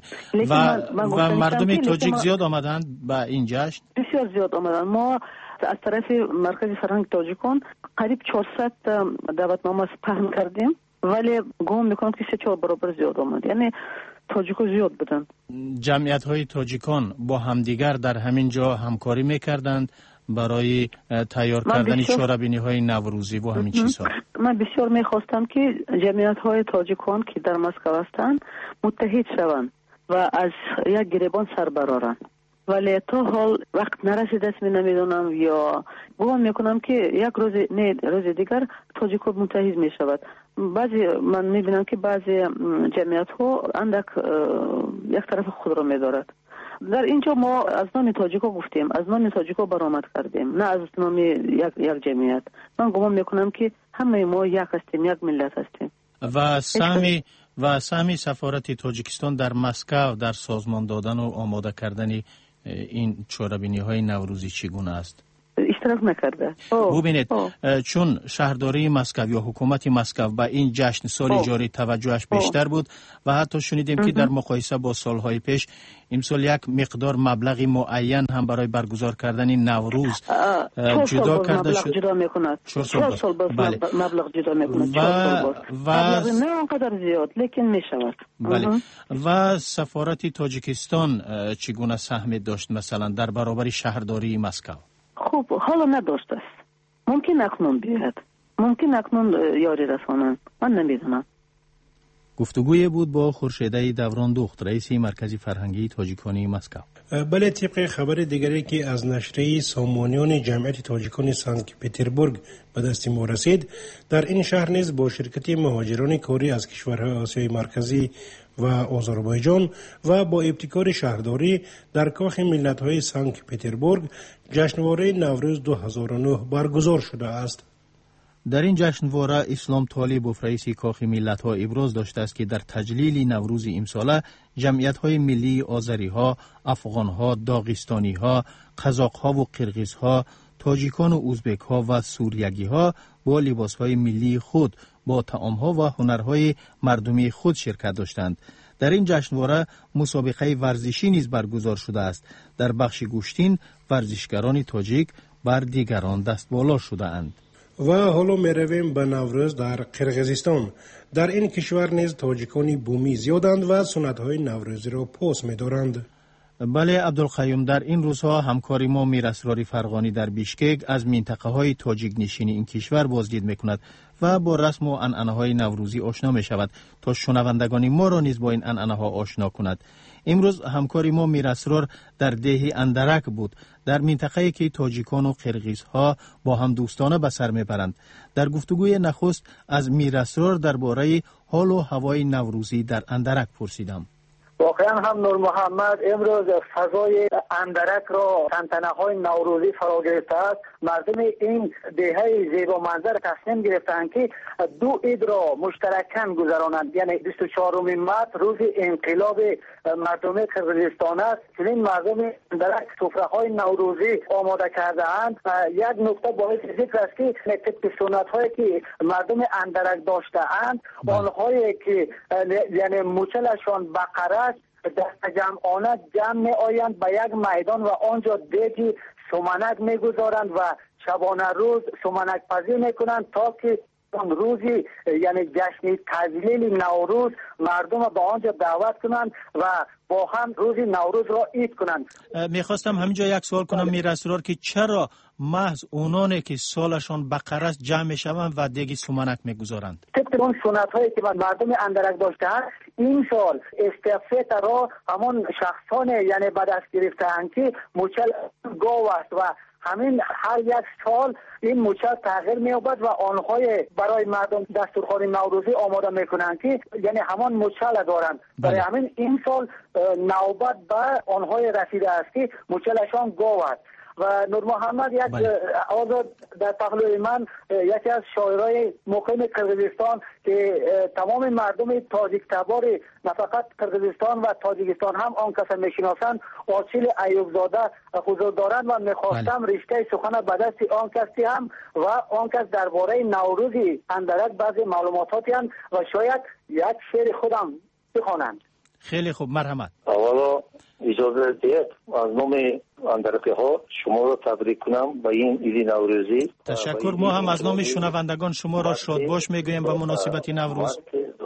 و مردم تاجیک زیاد آمدند به این جشن؟ بسیار زیاد آمدند. ما از طرف مرکز فرهنگ تاجیکان قریب 400 دعوتنامه پهن کردیم ولی گمان میکنم که 3-4 برابر زیاد آمد. یعنی تاجیک‌ها زیاد بودن. جمعیت‌های تاجیکان با همدیگر در همین جا همکاری میکردند برای تیار کردن شورابینی‌های نوروزی و همین چیزها. من بسیار میخواستم که جمعیت‌های تاجیکان که در مسکو هستند متحد شوند و از یک گریبان سر برآرند، ولی تا حال وقت نرسیده است. نمیدونم یا گمان میکنم که یک روز دیگر تاجیک‌ها متحد میشود. بعضی من میبینم که بعضی جمعیت‌ها اندک یک طرف خود را میدارد. در اینجا ما از نام تاجیک‌ها گفتیم، از نام تاجیک‌ها برآمد کردیم، نه از نام یک جمعیت. من گمان میکنم که همه ما یک هستیم، یک ملت هستیم. و سهمی سفارت تاجیکستان در مسکو در سازمان دادن و آماده کردن این چهاربینی‌های نوروزی چگونه است؟ اشتراک نکرده. ببینید چون شهرداری مسکو یا حکومت مسکو به این جشن سال جاری توجهش بیشتر بود و حتی شنیدیم که در مقایسه با سالهای پیش امسال یک مقدار مبلغی معین هم برای برگزار کردن این نوروز جدا کرده شد. جدا میکند. 4 سال باز مبلغ جدا میکند. و نه اونقدر زیاد لیکن میشود. بله. و سفارت تاجیکستان چگونه سهمی داشت مثلا در برابر شهرداری مسکو؟ خوب حالا نداشت است. ممکن اکنون بیاید، ممکن اکنون یاری رسانند، من نمیدونم. گفتگوی بود با خورشیده دوران دوخت، رئیس مرکز فرهنگی تاجیکانی مسکو. بله، طبق خبر دیگری که از نشریه سامانیان جمعیت تاجیکان سانت پتربورگ به دست ما رسید، در این شهر نیز با شرکت مهاجران کاری از کشورهای آسیای مرکزی و آذربایجان و با ابتکار شهرداری در کاخ ملت‌های سانت پتربورگ جشنواره نوروز 2009 برگزار شده است. در این جشنواره اسلام طالبوف رئیس کاخ ملت‌ها ابراز داشته است که در تجلیل نوروز امساله جمعیت‌های ملی آذری‌ها، افغان‌ها، داغستانی‌ها، قزاق‌ها و قرغیزها، تاجیکان و ازبک‌ها و سوریگی‌ها با لباس‌های ملی خود با طعام‌ها و هنرهای مردمی خود شرکت داشتند. در این جشنواره مسابقه ورزشی نیز برگزار شده است. در بخش گوشتین ورزشکاران تاجیک بر دیگران دست بالا شده‌اند. و حالا میرویم به نوروز در قرغیزستان. در این کشور نیز تاجیکان بومی زیادند و سنت‌های نوروزی را پاس می‌دارند. بله عبدالقیوم، در این روزها همکاری ما میراسرار فرغانی در بیشکک از منطقه‌های تاجیک نشین این کشور بازدید می‌کند و با رسم و عنعنه‌های نوروزی آشنا می‌شود تا شنوندگان ما را نیز با این عنعنه‌ها آشنا کند. امروز همکاری ما میراسرار در ده اندرک بود، در منطقه‌ای که تاجیکان و قرغیزها با هم دوستانه به سر میبرند. در گفتگوی نخست از میراسرار درباره حال و هوای نوروزی در اندرک پرسیدم. واقعا هم نور محمد امروز فضای اندرک را تنتنه‌های نوروزی فرا گرفته است. مردم این دهه زیبا منظر تصمیم گرفتند که دو عید را مشترکاً گذرانند، یعنی 24 مارس روز انقلاب مردم قرغیزستان است. چنین مردم اندرک سفره‌های نوروزی آماده کرده اند. یک نکته باعث ذکر است که طبق سنت‌هایی که مردم اندرک داشته اند، آنهایی که یعنی مچلشان بقره دست جمعانه جمع می آیند به یک میدان و آنجا دیگی سمنک می گذارند و شبانه روز سمنک پزی می کنند تا که روزی یعنی جشن تجلیل نوروز مردم را به آنجا دعوت کنند و با هم روزی نوروز را عید کنند. میخواستم همینجا یک سوال کنم میراسرار که چرا محض اونانی که سالشان بقره است جمع میشوند و دیگه سمنک میگذارند؟ طبق اون سنت هایی که مردم اندرک داشتند، این سال استفسه را همون شخصان یعنی به دست گرفتند که مچل گاو است و همین هر یک سال این مچل تغییر می‌یابد و آنهای برای مردم دستورخوان نوروزی آماده میکنند که یعنی همان مچل دارند. برای همین این سال نوبت به آنهای رسیده است که مچلشان گاو است. و نور محمد یک آزاد در پهلوی من یکی از شاعرای مقیم قرغیزستان که تمام مردم تاجیک تبار نه فقط قرغیزستان و تاجیکستان هم آن کس میشناسند، آچیل ایوبزاده حضور دارند و میخواستم رشته سخن به دست آن کسی هم و آن کس درباره نوروزی اندرک بعضی معلوماتاتی هم و شاید یک شعر خودم بخوانند. خیلی خوب، مرحمت. اولا اجازه دهید از نام اندرکی ها شما را تبریک کنم با این عید نوروزی. تشکر. ما هم از نام شنوندگان شما را شادباش میگوییم به مناسبت نوروز.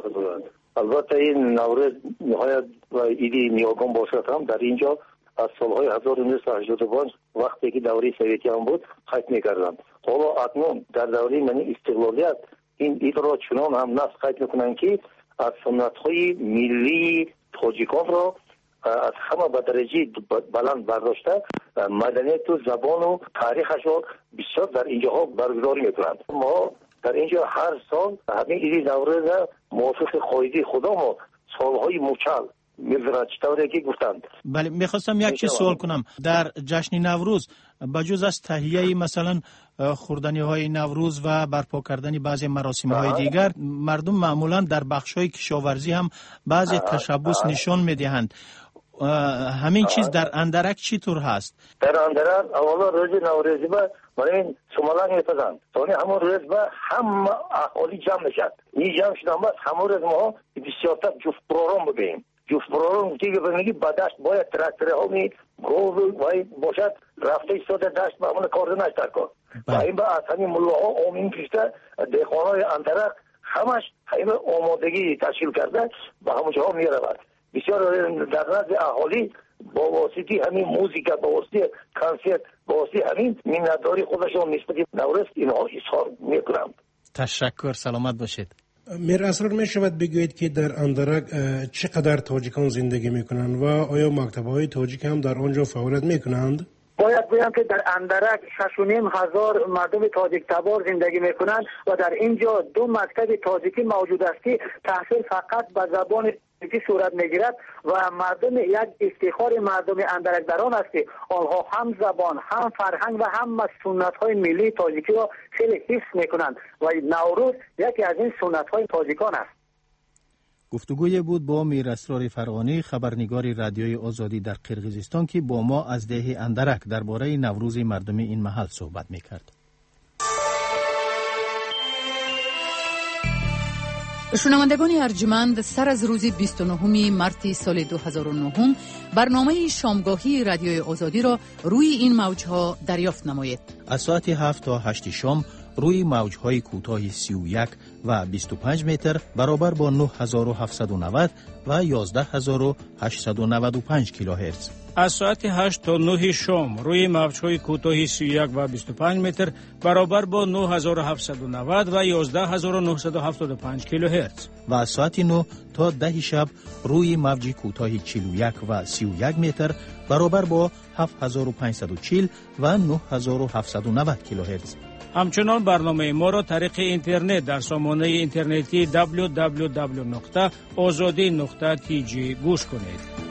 البته این نوروز نهایت و عید نیاگان باشد هم در اینجا از سالهای 1985 وقتی که دوره سوویتی هم بود خیلی میکردند. حالا اکنون در دوره من استقلالیت این عید را چنان هم نسخ خیلی میکنند که از سنت‌های ملی تاجیکان را از همه به درجه بلند برداشته مدنیت و زبان و تاریخش را بسیار در اینجاها برگزاری میکنند. ما در اینجا هر سال همین عید نوروز موافق قاعده خدا ما سالهای مچل می‌ذارند چطوری که گفتند. بله، میخواستم یک چیز سوال کنم. در جشن نوروز بجز از تهیه مثلا خوردنی های نوروز و برپا کردن بعضی مراسم های دیگر، مردم معمولا در بخش های کشاورزی هم بعضی تشبث نشان میدهند. همین چیز در اندرک چطور هست؟ در اندرک اولا روز نوروزی با من سمالان میپزند تانی همون روز با هم اهالی جمع میشد. این جمع شدن باز همون روز ما بسیارتر جفت پروگرام بگیم. جفت پروگرام که بگیم با دشت باید تراکتور ها می گوه باید باشد رفته ایستاده دشت با همون کار نشتر کن. و این با از همین ملوها آمین کشته دهخانهای اندرک همش همین آمادگی تشکیل کرده با همونجا ها میرود. بسیار در نزد اهالی با واسطه همین موزیک، با واسطه کنسرت، با واسطه همین مینتداری خودشون نسبت نوروز اینها اظهار میکنند. تشکر، سلامت باشید. میر اسرار، می شود بگویید که در اندرک چقدر تاجیکان زندگی می کنند و آیا مکتب‌های تاجیک هم در آنجا فعالیت می کنند؟ باید بگم که در اندرک 6,500 مردم تاجیک تبار زندگی می کنند و در اینجا 2 مکتب تاجیکی موجود است که تحصیل فقط به زبان تاجیکی صورت میگیرد و مردم یک افتخار مردم اندرک در آن است که آنها هم زبان، هم فرهنگ و هم سنت‌های ملی تاجیکی را خیلی حفظ میکنند و نوروز یکی از این سنت‌های تاجیکان است. گفتگوی بود با میر اسرار فرغانی، خبرنگار رادیوی آزادی در قرقیزستان که با ما از ده اندرک درباره نوروز مردم این محل صحبت میکرد. شنوندگان ارجمند، سر از روز 29 مارس سال 2009 برنامه شامگاهی رادیوی آزادی را روی این موجها دریافت نمایید. از ساعت 7 تا 8 شام روی موجهای کوتاه 31 و 25 متر برابر با 9790 و 11895 کیلوهرتز. از ساعت 8 تا 9 شام روی موجهای کوتاه 31 و 25 متر برابر با 9790 و 11975 کیلوهرتز. و از ساعت 9 تا 10 شب روی موج کوتاه 41 و 31 متر برابر با 7540 و 9790 کیلوهرتز. همچنان برنامه ما را طریق اینترنت در سامانه اینترنتی www.azadi.tg گوش کنید.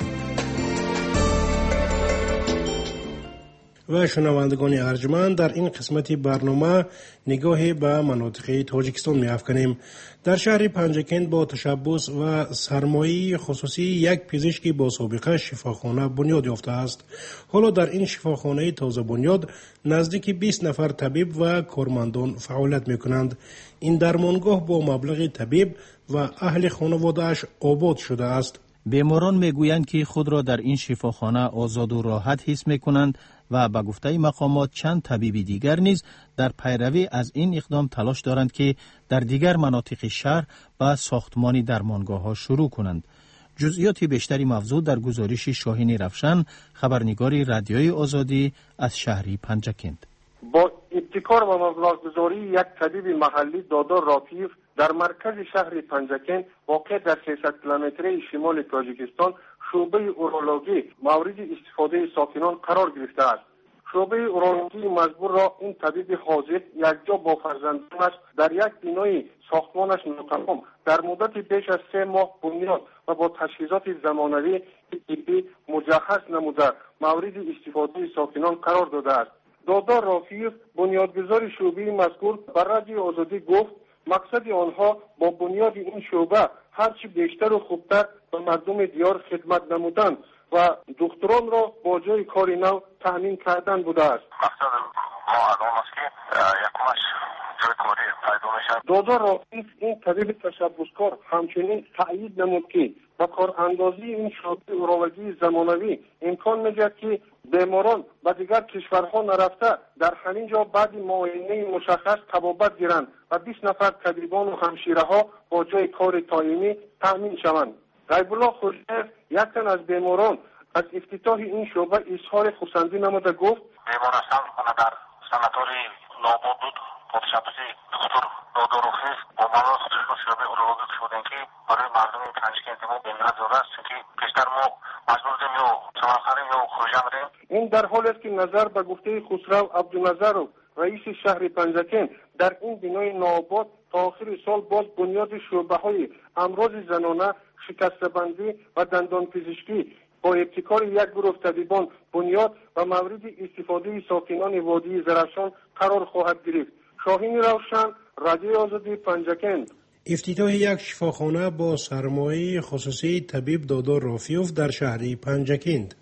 و شنوندگان ارجمند، در این قسمت برنامه نگاهی به مناطق تاجیکستان می‌افکنیم. در شهر پنجکند با تشبث و سرمایه خصوصی یک پزشکی با سابقه شفاخانه بنیاد یافته است. حالا در این شفاخانه تازه بنیاد نزدیک 20 نفر طبیب و کارمندان فعالیت می‌کنند. این درمانگاه با مبلغ طبیب و اهل خانواده‌اش آباد شده است. بیماران میگویند که خود را در این شفاخانه آزاد و راحت حس می‌کنند و به گفته مقامات چند طبیب دیگر نیز در پیروی از این اقدام تلاش دارند که در دیگر مناطق شهر و ساختمان درمانگاه‌ها شروع کنند. جزئیات بیشتری موضوع در گزارش شاهین رفشن، خبرنگار رادیوی آزادی از شهر پنجکند. با ابتکار و مبلغ‌گذاری یک طبیب محلی دادار رافیف در مرکز شهر پنجکند واقع در 300 کیلومتری شمال تاجیکستان شعبه اورولوژی مورد استفاده ساکنان قرار گرفته است. شعبه اورولوژی مجبور را این طبیب حاضر یکجا با فرزندانش در یک بینای ساختمانش ناتمام در مدت بیش از 3 ماه بنیاد و با تجهیزات زمانوی طبی مجهز نموده مورد استفاده ساکنان قرار داده است. دادار رافیف بنیادگذار شعبه مذکور بر رادیو آزادی گفت مقصد آنها با بنیاد این شعبه هرچی بیشتر و خوبتر به مردم دیار خدمت نمودن و دکتران را با جای کار نو تامین کردن بوده است. مقصد ما از آن است که یکمش جای کاری پیدا میشد. دادار رافیف این طبیب تشبثکار همچنین تأیید نمود که با کاراندازی این شعبه اورولوژی زمانوی امکان می‌دهد که بیماران به دیگر کشورها نرفته در همین جا بعد معاینه مشخص طبابت گیرند و 20 نفر طبیبان و همشیره‌ها با جای کار دائمی تامین شوند. غیب الله خوشیف یک تن از بیماران از افتتاح این شعبه اظهار خرسندی نموده گفت بیمار هستم در ساناتوری نابود بود با تشبث دکتر دادار رافیف با مبلغ خصوصی شعبه اورولوژی شدیم که برای مردم پنجکند ما بهینه ضرورت است که بیشتر ما مجبور بودیم یا سمرخریم یا خروجه بریم. این در حالی است که نظر به گفته خسرو عبدالنظرov رئیس شهر پنجکند در این بینای نوآباد تا آخر سال باز بنیاد شعبه‌های امراض زنانه، شکسته‌بندی و دندان پزشکی با ابتکار یک گروه طبیبان بنیاد و مورد استفاده ساکنان وادی زرافشان قرار خواهد گرفت. شاهین روشن، رادیو آزادی پنجکند. افتتاح یک شفاخانه با سرمایه خصوصی طبیب دادار رافیف در شهر پنجکند.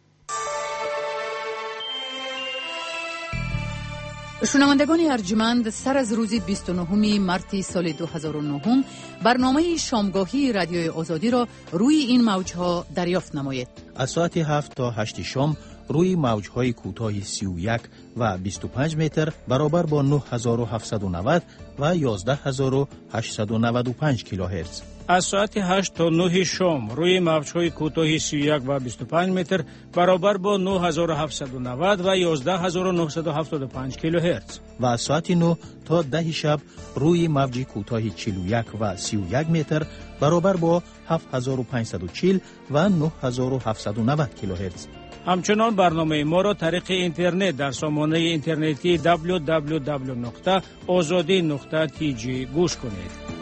شنوندگان ارجمند، سر از روز 29 مارس سال 2009 برنامه شامگاهی رادیوی آزادی را روی این موجها دریافت نمایید. از ساعت 7 تا 8 شام روی موجهای کوتاه 31 و 25 متر برابر با 9790 و 11895 کیلوهرتز. از ساعت 8 تا 9 شام روی موج‌های کوتاه 31 و 25 متر برابر با 9790 و 11975 کیلوهرتز و از ساعت 9 تا 10 شب روی موج کوتاه 41 و 31 متر برابر با 7540 و 9790 کیلوهرتز. همچنان برنامه ما را طریق اینترنت در سامانه اینترنتی www.azadi.tg گوش کنید.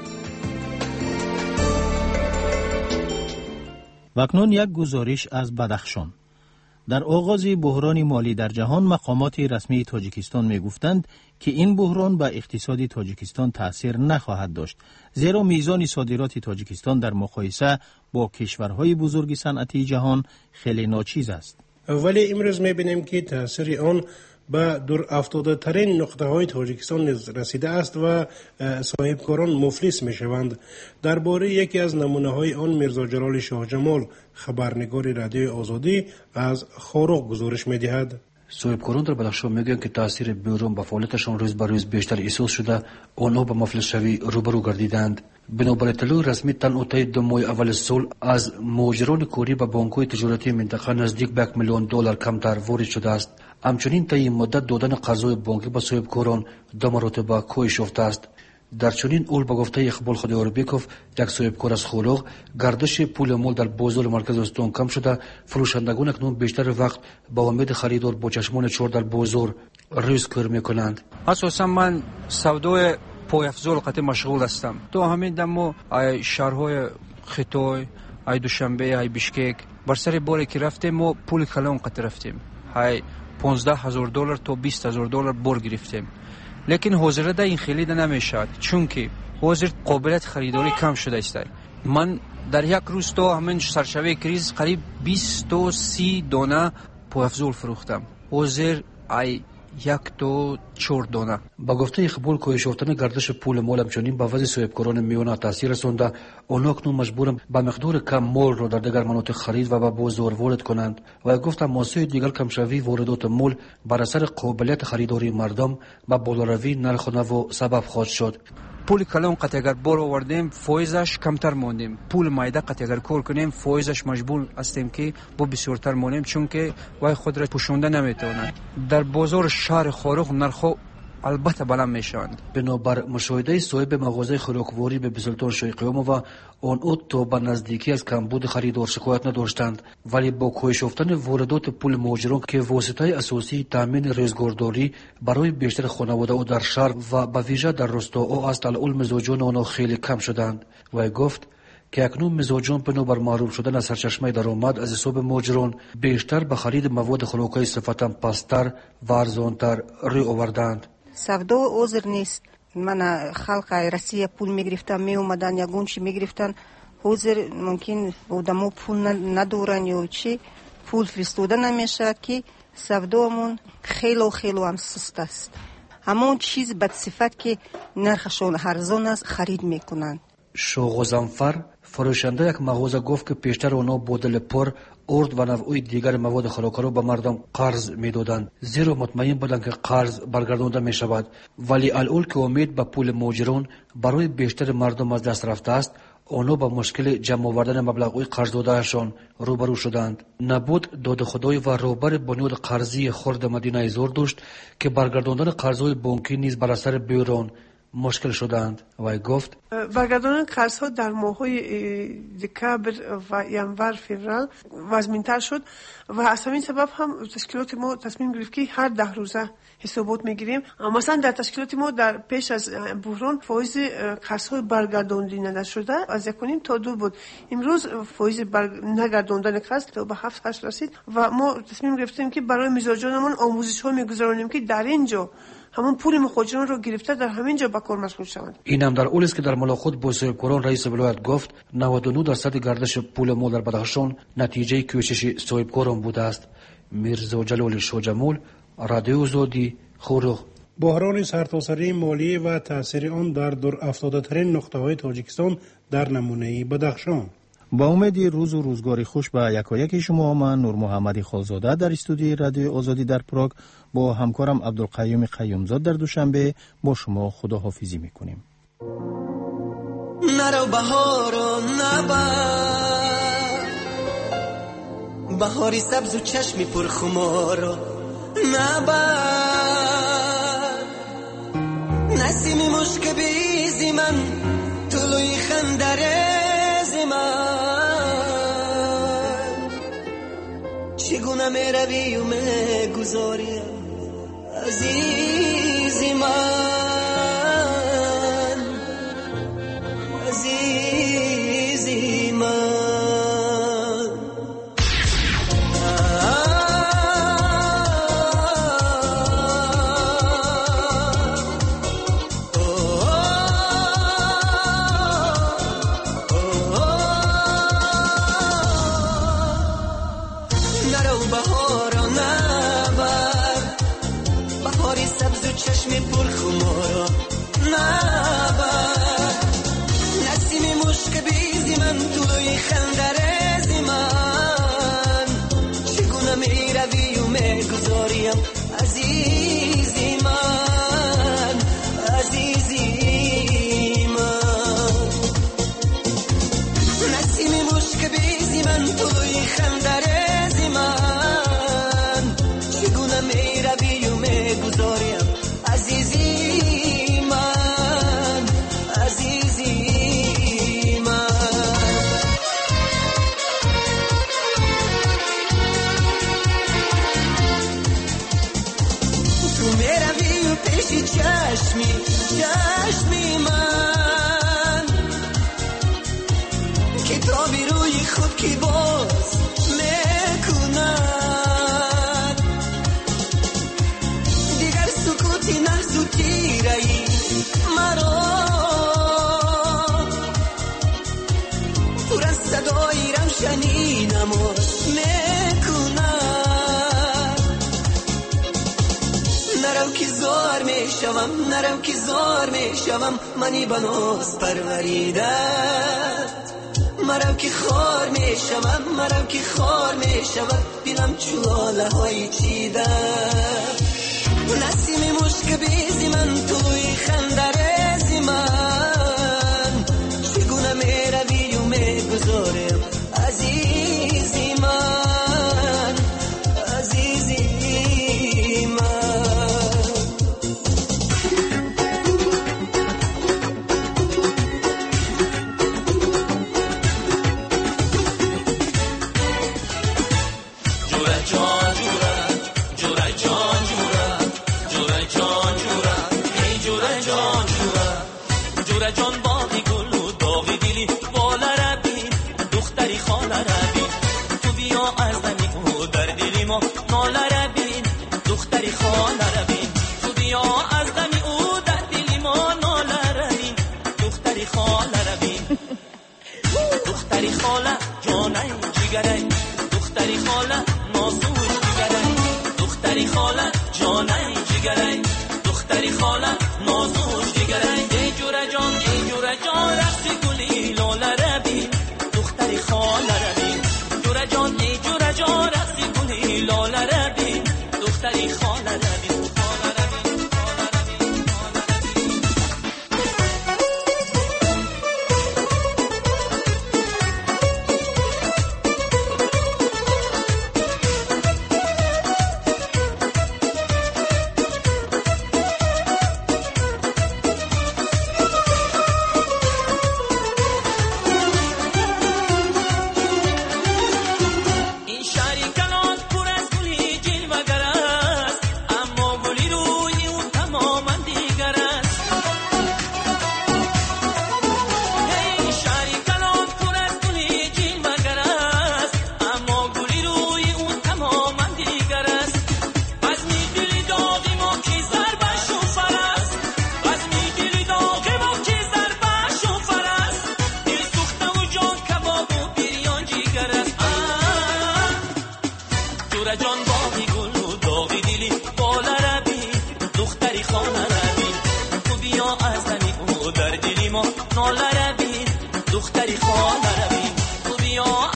و اکنون یک گزارش از بدخشان. در آغاز بحران مالی در جهان مقامات رسمی تاجیکستان می گفتند که این بحران به اقتصاد تاجیکستان تأثیر نخواهد داشت، زیرا میزان صادرات تاجیکستان در مقایسه با کشورهای بزرگ صنعتی جهان خیلی ناچیز است. ولی امروز می بینیم که تأثیر آن به دور افتاده ترین نقطه های تاجیکستان رسیده است و صاحبکاران مفلس می شوند. درباره یکی از نمونه های آن میرزا جلال شاه جمال، خبرنگار رادیوی آزادی، از خاروق گزارش می دهد. صاحبکاران در بدخشان میگویند که تاثیر بحران به فعالیتشان روز به روز بیشتر احساس شده، آنها به مفلس شوی روبرو گردیدند. بنابر اطلاع رسمی تنها طی 2 ماه اول سال از مهاجران کوری به بانک‌های تجارتی منطقه نزدیک به $1 میلیون کمتر وارد شده است. همچنین طی این مدت دادن قرض‌های بانکی به صاحبکاران 2 مرتبه کاهش یافته است. در چنین حال به گفته اقبال خدایاربیکوف، یک صاحبکار از خاروق، گردش پول مال در بازار مرکز استان کم شده، فروشندگان اکنون بیشتر وقت با امید خریدار با چشمان چور در بازار روز کار میکنند. اساسا من سودای پایافزول قطع مشغول هستم. تو همین دمو شهرهای خطای، ای دوشنبه، ای بشکک، بر سر باری که رفتیم ما پول کلان قطع رفتیم. های $15,000 تا $20,000 بار گرفتیم. لیکن حاضر ده این خیلی ده نمیشد، چون که حاضر قابلیت خریداری کم شده است. من در یک روز تا همین سرشوی کریز قریب 20 تا 30 دانه پایافزول فروختم. حاضر ای 1 تا 4 دانه. با گفته اقبال کاهش یافتن گردش پول مال همچنین به وضع صاحبکاران میانه تاثیر رسانده، آنها اکنون مجبورند به مقدار کم مال را در دیگر مناطق خرید و به بازار وارد کنند و گفتم ماسه دیگر کمشوی واردات مال بر اثر قابلیت خریداری مردم به بالاروی نرخ نفو سبب خواهد شد. پول کلان قطع اگر بار آوردیم فایزش کمتر موندیم، پول مایده قطع اگر کار کنیم فایزش مجبور هستیم که با بسیارتر مونیم، چون که وای خود را پوشونده نمیتونند. در بازار شهر خاروق نرخ البته بلند میشوند. بنابر مشاهده صاحب مغازه خوراکواری به سلطان شیقیام و آن تا به نزدیکی از کمبود خریدار شکایت نداشتند، ولی با کاهش یافتن واردات پول مهاجران که واسطه اساسی تامین روزگارداری برای بیشتر خانواده او در شهر و به ویژه در روستاها است، الان مزاجان آنها خیلی کم شدند. و گفت که اکنون مزاجان بنابر معروف شدن از سرچشمه درآمد از حساب مهاجران بیشتر به خرید مواد خوراکی صفتا پستر و ارزانتر روی آوردند. سودا عذر نیست. من خلق روسیه پول میگرفتم، می اومدن یگون چی میگرفتن، حاضر ممکن بودمو پول ندارن یا چی، پول فرستوده نمیشه که سودامون خیلی هم سست است. همون چیز بدصفت که نرخشون ارزان است خرید میکنن. شوغزنفر فروشنده یک مغازه گفت که پیشتر اونا با دل پر ارد و نوعی دیگر مواد خوراکی را به مردم قرض میدادند، زیرا مطمئن بودند که قرض برگردانده می شود. ولی الان که امید به پول مهاجران برای بیشتر مردم از دست رفته است، آنها با مشکل جمع آوردن مبلغ‌های قرض دادهشان روبرو شدند. نبود داد خدای و روبر بنیاد قرضی خرد مدینه زور داشت که برگرداندن قرض‌های بانکی نیز بر اثر بحران مشکل شدند. و گفت برگرداندن قرض‌ها در ماه‌های دکبر و ینور فوریه وزمین‌تر شد و از همین سبب هم تشکیلات ما تصمیم گرفت که هر 10 روزه حسابات میگیریم. مثلا در تشکیلات ما در پیش از بحران فایز قرض‌های برگرداندنی نشده از 1.5 تا 2 بود. امروز فایز نگرداندن قرض تا به 7-8 رسید و ما تصمیم گرفتیم که برای مزاجانمون آموزش‌ها می‌گذارونیم که در اینجا همون پول مخاجران رو گرفته در همین جا به کار مشغول شوند. این هم در اول است که در ملاقات با صاحبکاران رئیس ولایت گفت 99% گردش پول مال در بدخشان نتیجه کوشش صاحبکاران بوده است. میرزا جلال شاه جمال، رادیو آزادی، خاروق. بحران سرتاسری مالی و تاثیر آن در دور افتاده ترین نقطه های تاجیکستان در نمونه بدخشان. با امید روز و روزگاری خوش به یکایک شما، من نور محمدی خالزاده در استودیوی رادیو آزادی در پراگ با همکارم عبدالقیوم قیومزاد در دوشنبه با شما خداحافظی میکنیم. نرو بهارو نبر، بهاری سبز و چشمی پرخمارو نبر، نسیمی مشک بیزی من طلوی خندرزی من، چگونه می روی و می گذاری عزیزی من، عزیزی من. چشمی پرخمارا نبر، نسیمی مشک بیزی من طلوی خندرزی من، چگونه می روی و می گذاریم عزیزی من، عزیزی من. نسیمی مشک بیزی من طلوی خندرزی من، چگونه می روی و می گذاریم عزیزی من، عزیزی من. تو میروی و پیشی چشمی چشمی من، کتابی روی خود کی باز میکنن، دیگر سکوتی نحس تیرهی مرا، پر از صدایی روشنی نماز میکنن. نرو که زار میشوم، نرو که زار میشوم، منی بناز پروریدت، مرو که خار میشوم، مرو که خار میشوم، دلم چلاله های چیده. نسیم مشک بیزی من توی خندرزی من، چگونه می روی و می گذارم عزیزی من، عزیزی من. دختری خاله نازوش دیگره، ای جوره جان ای جوره جان، رقص گلی لاله ربی دختری خاله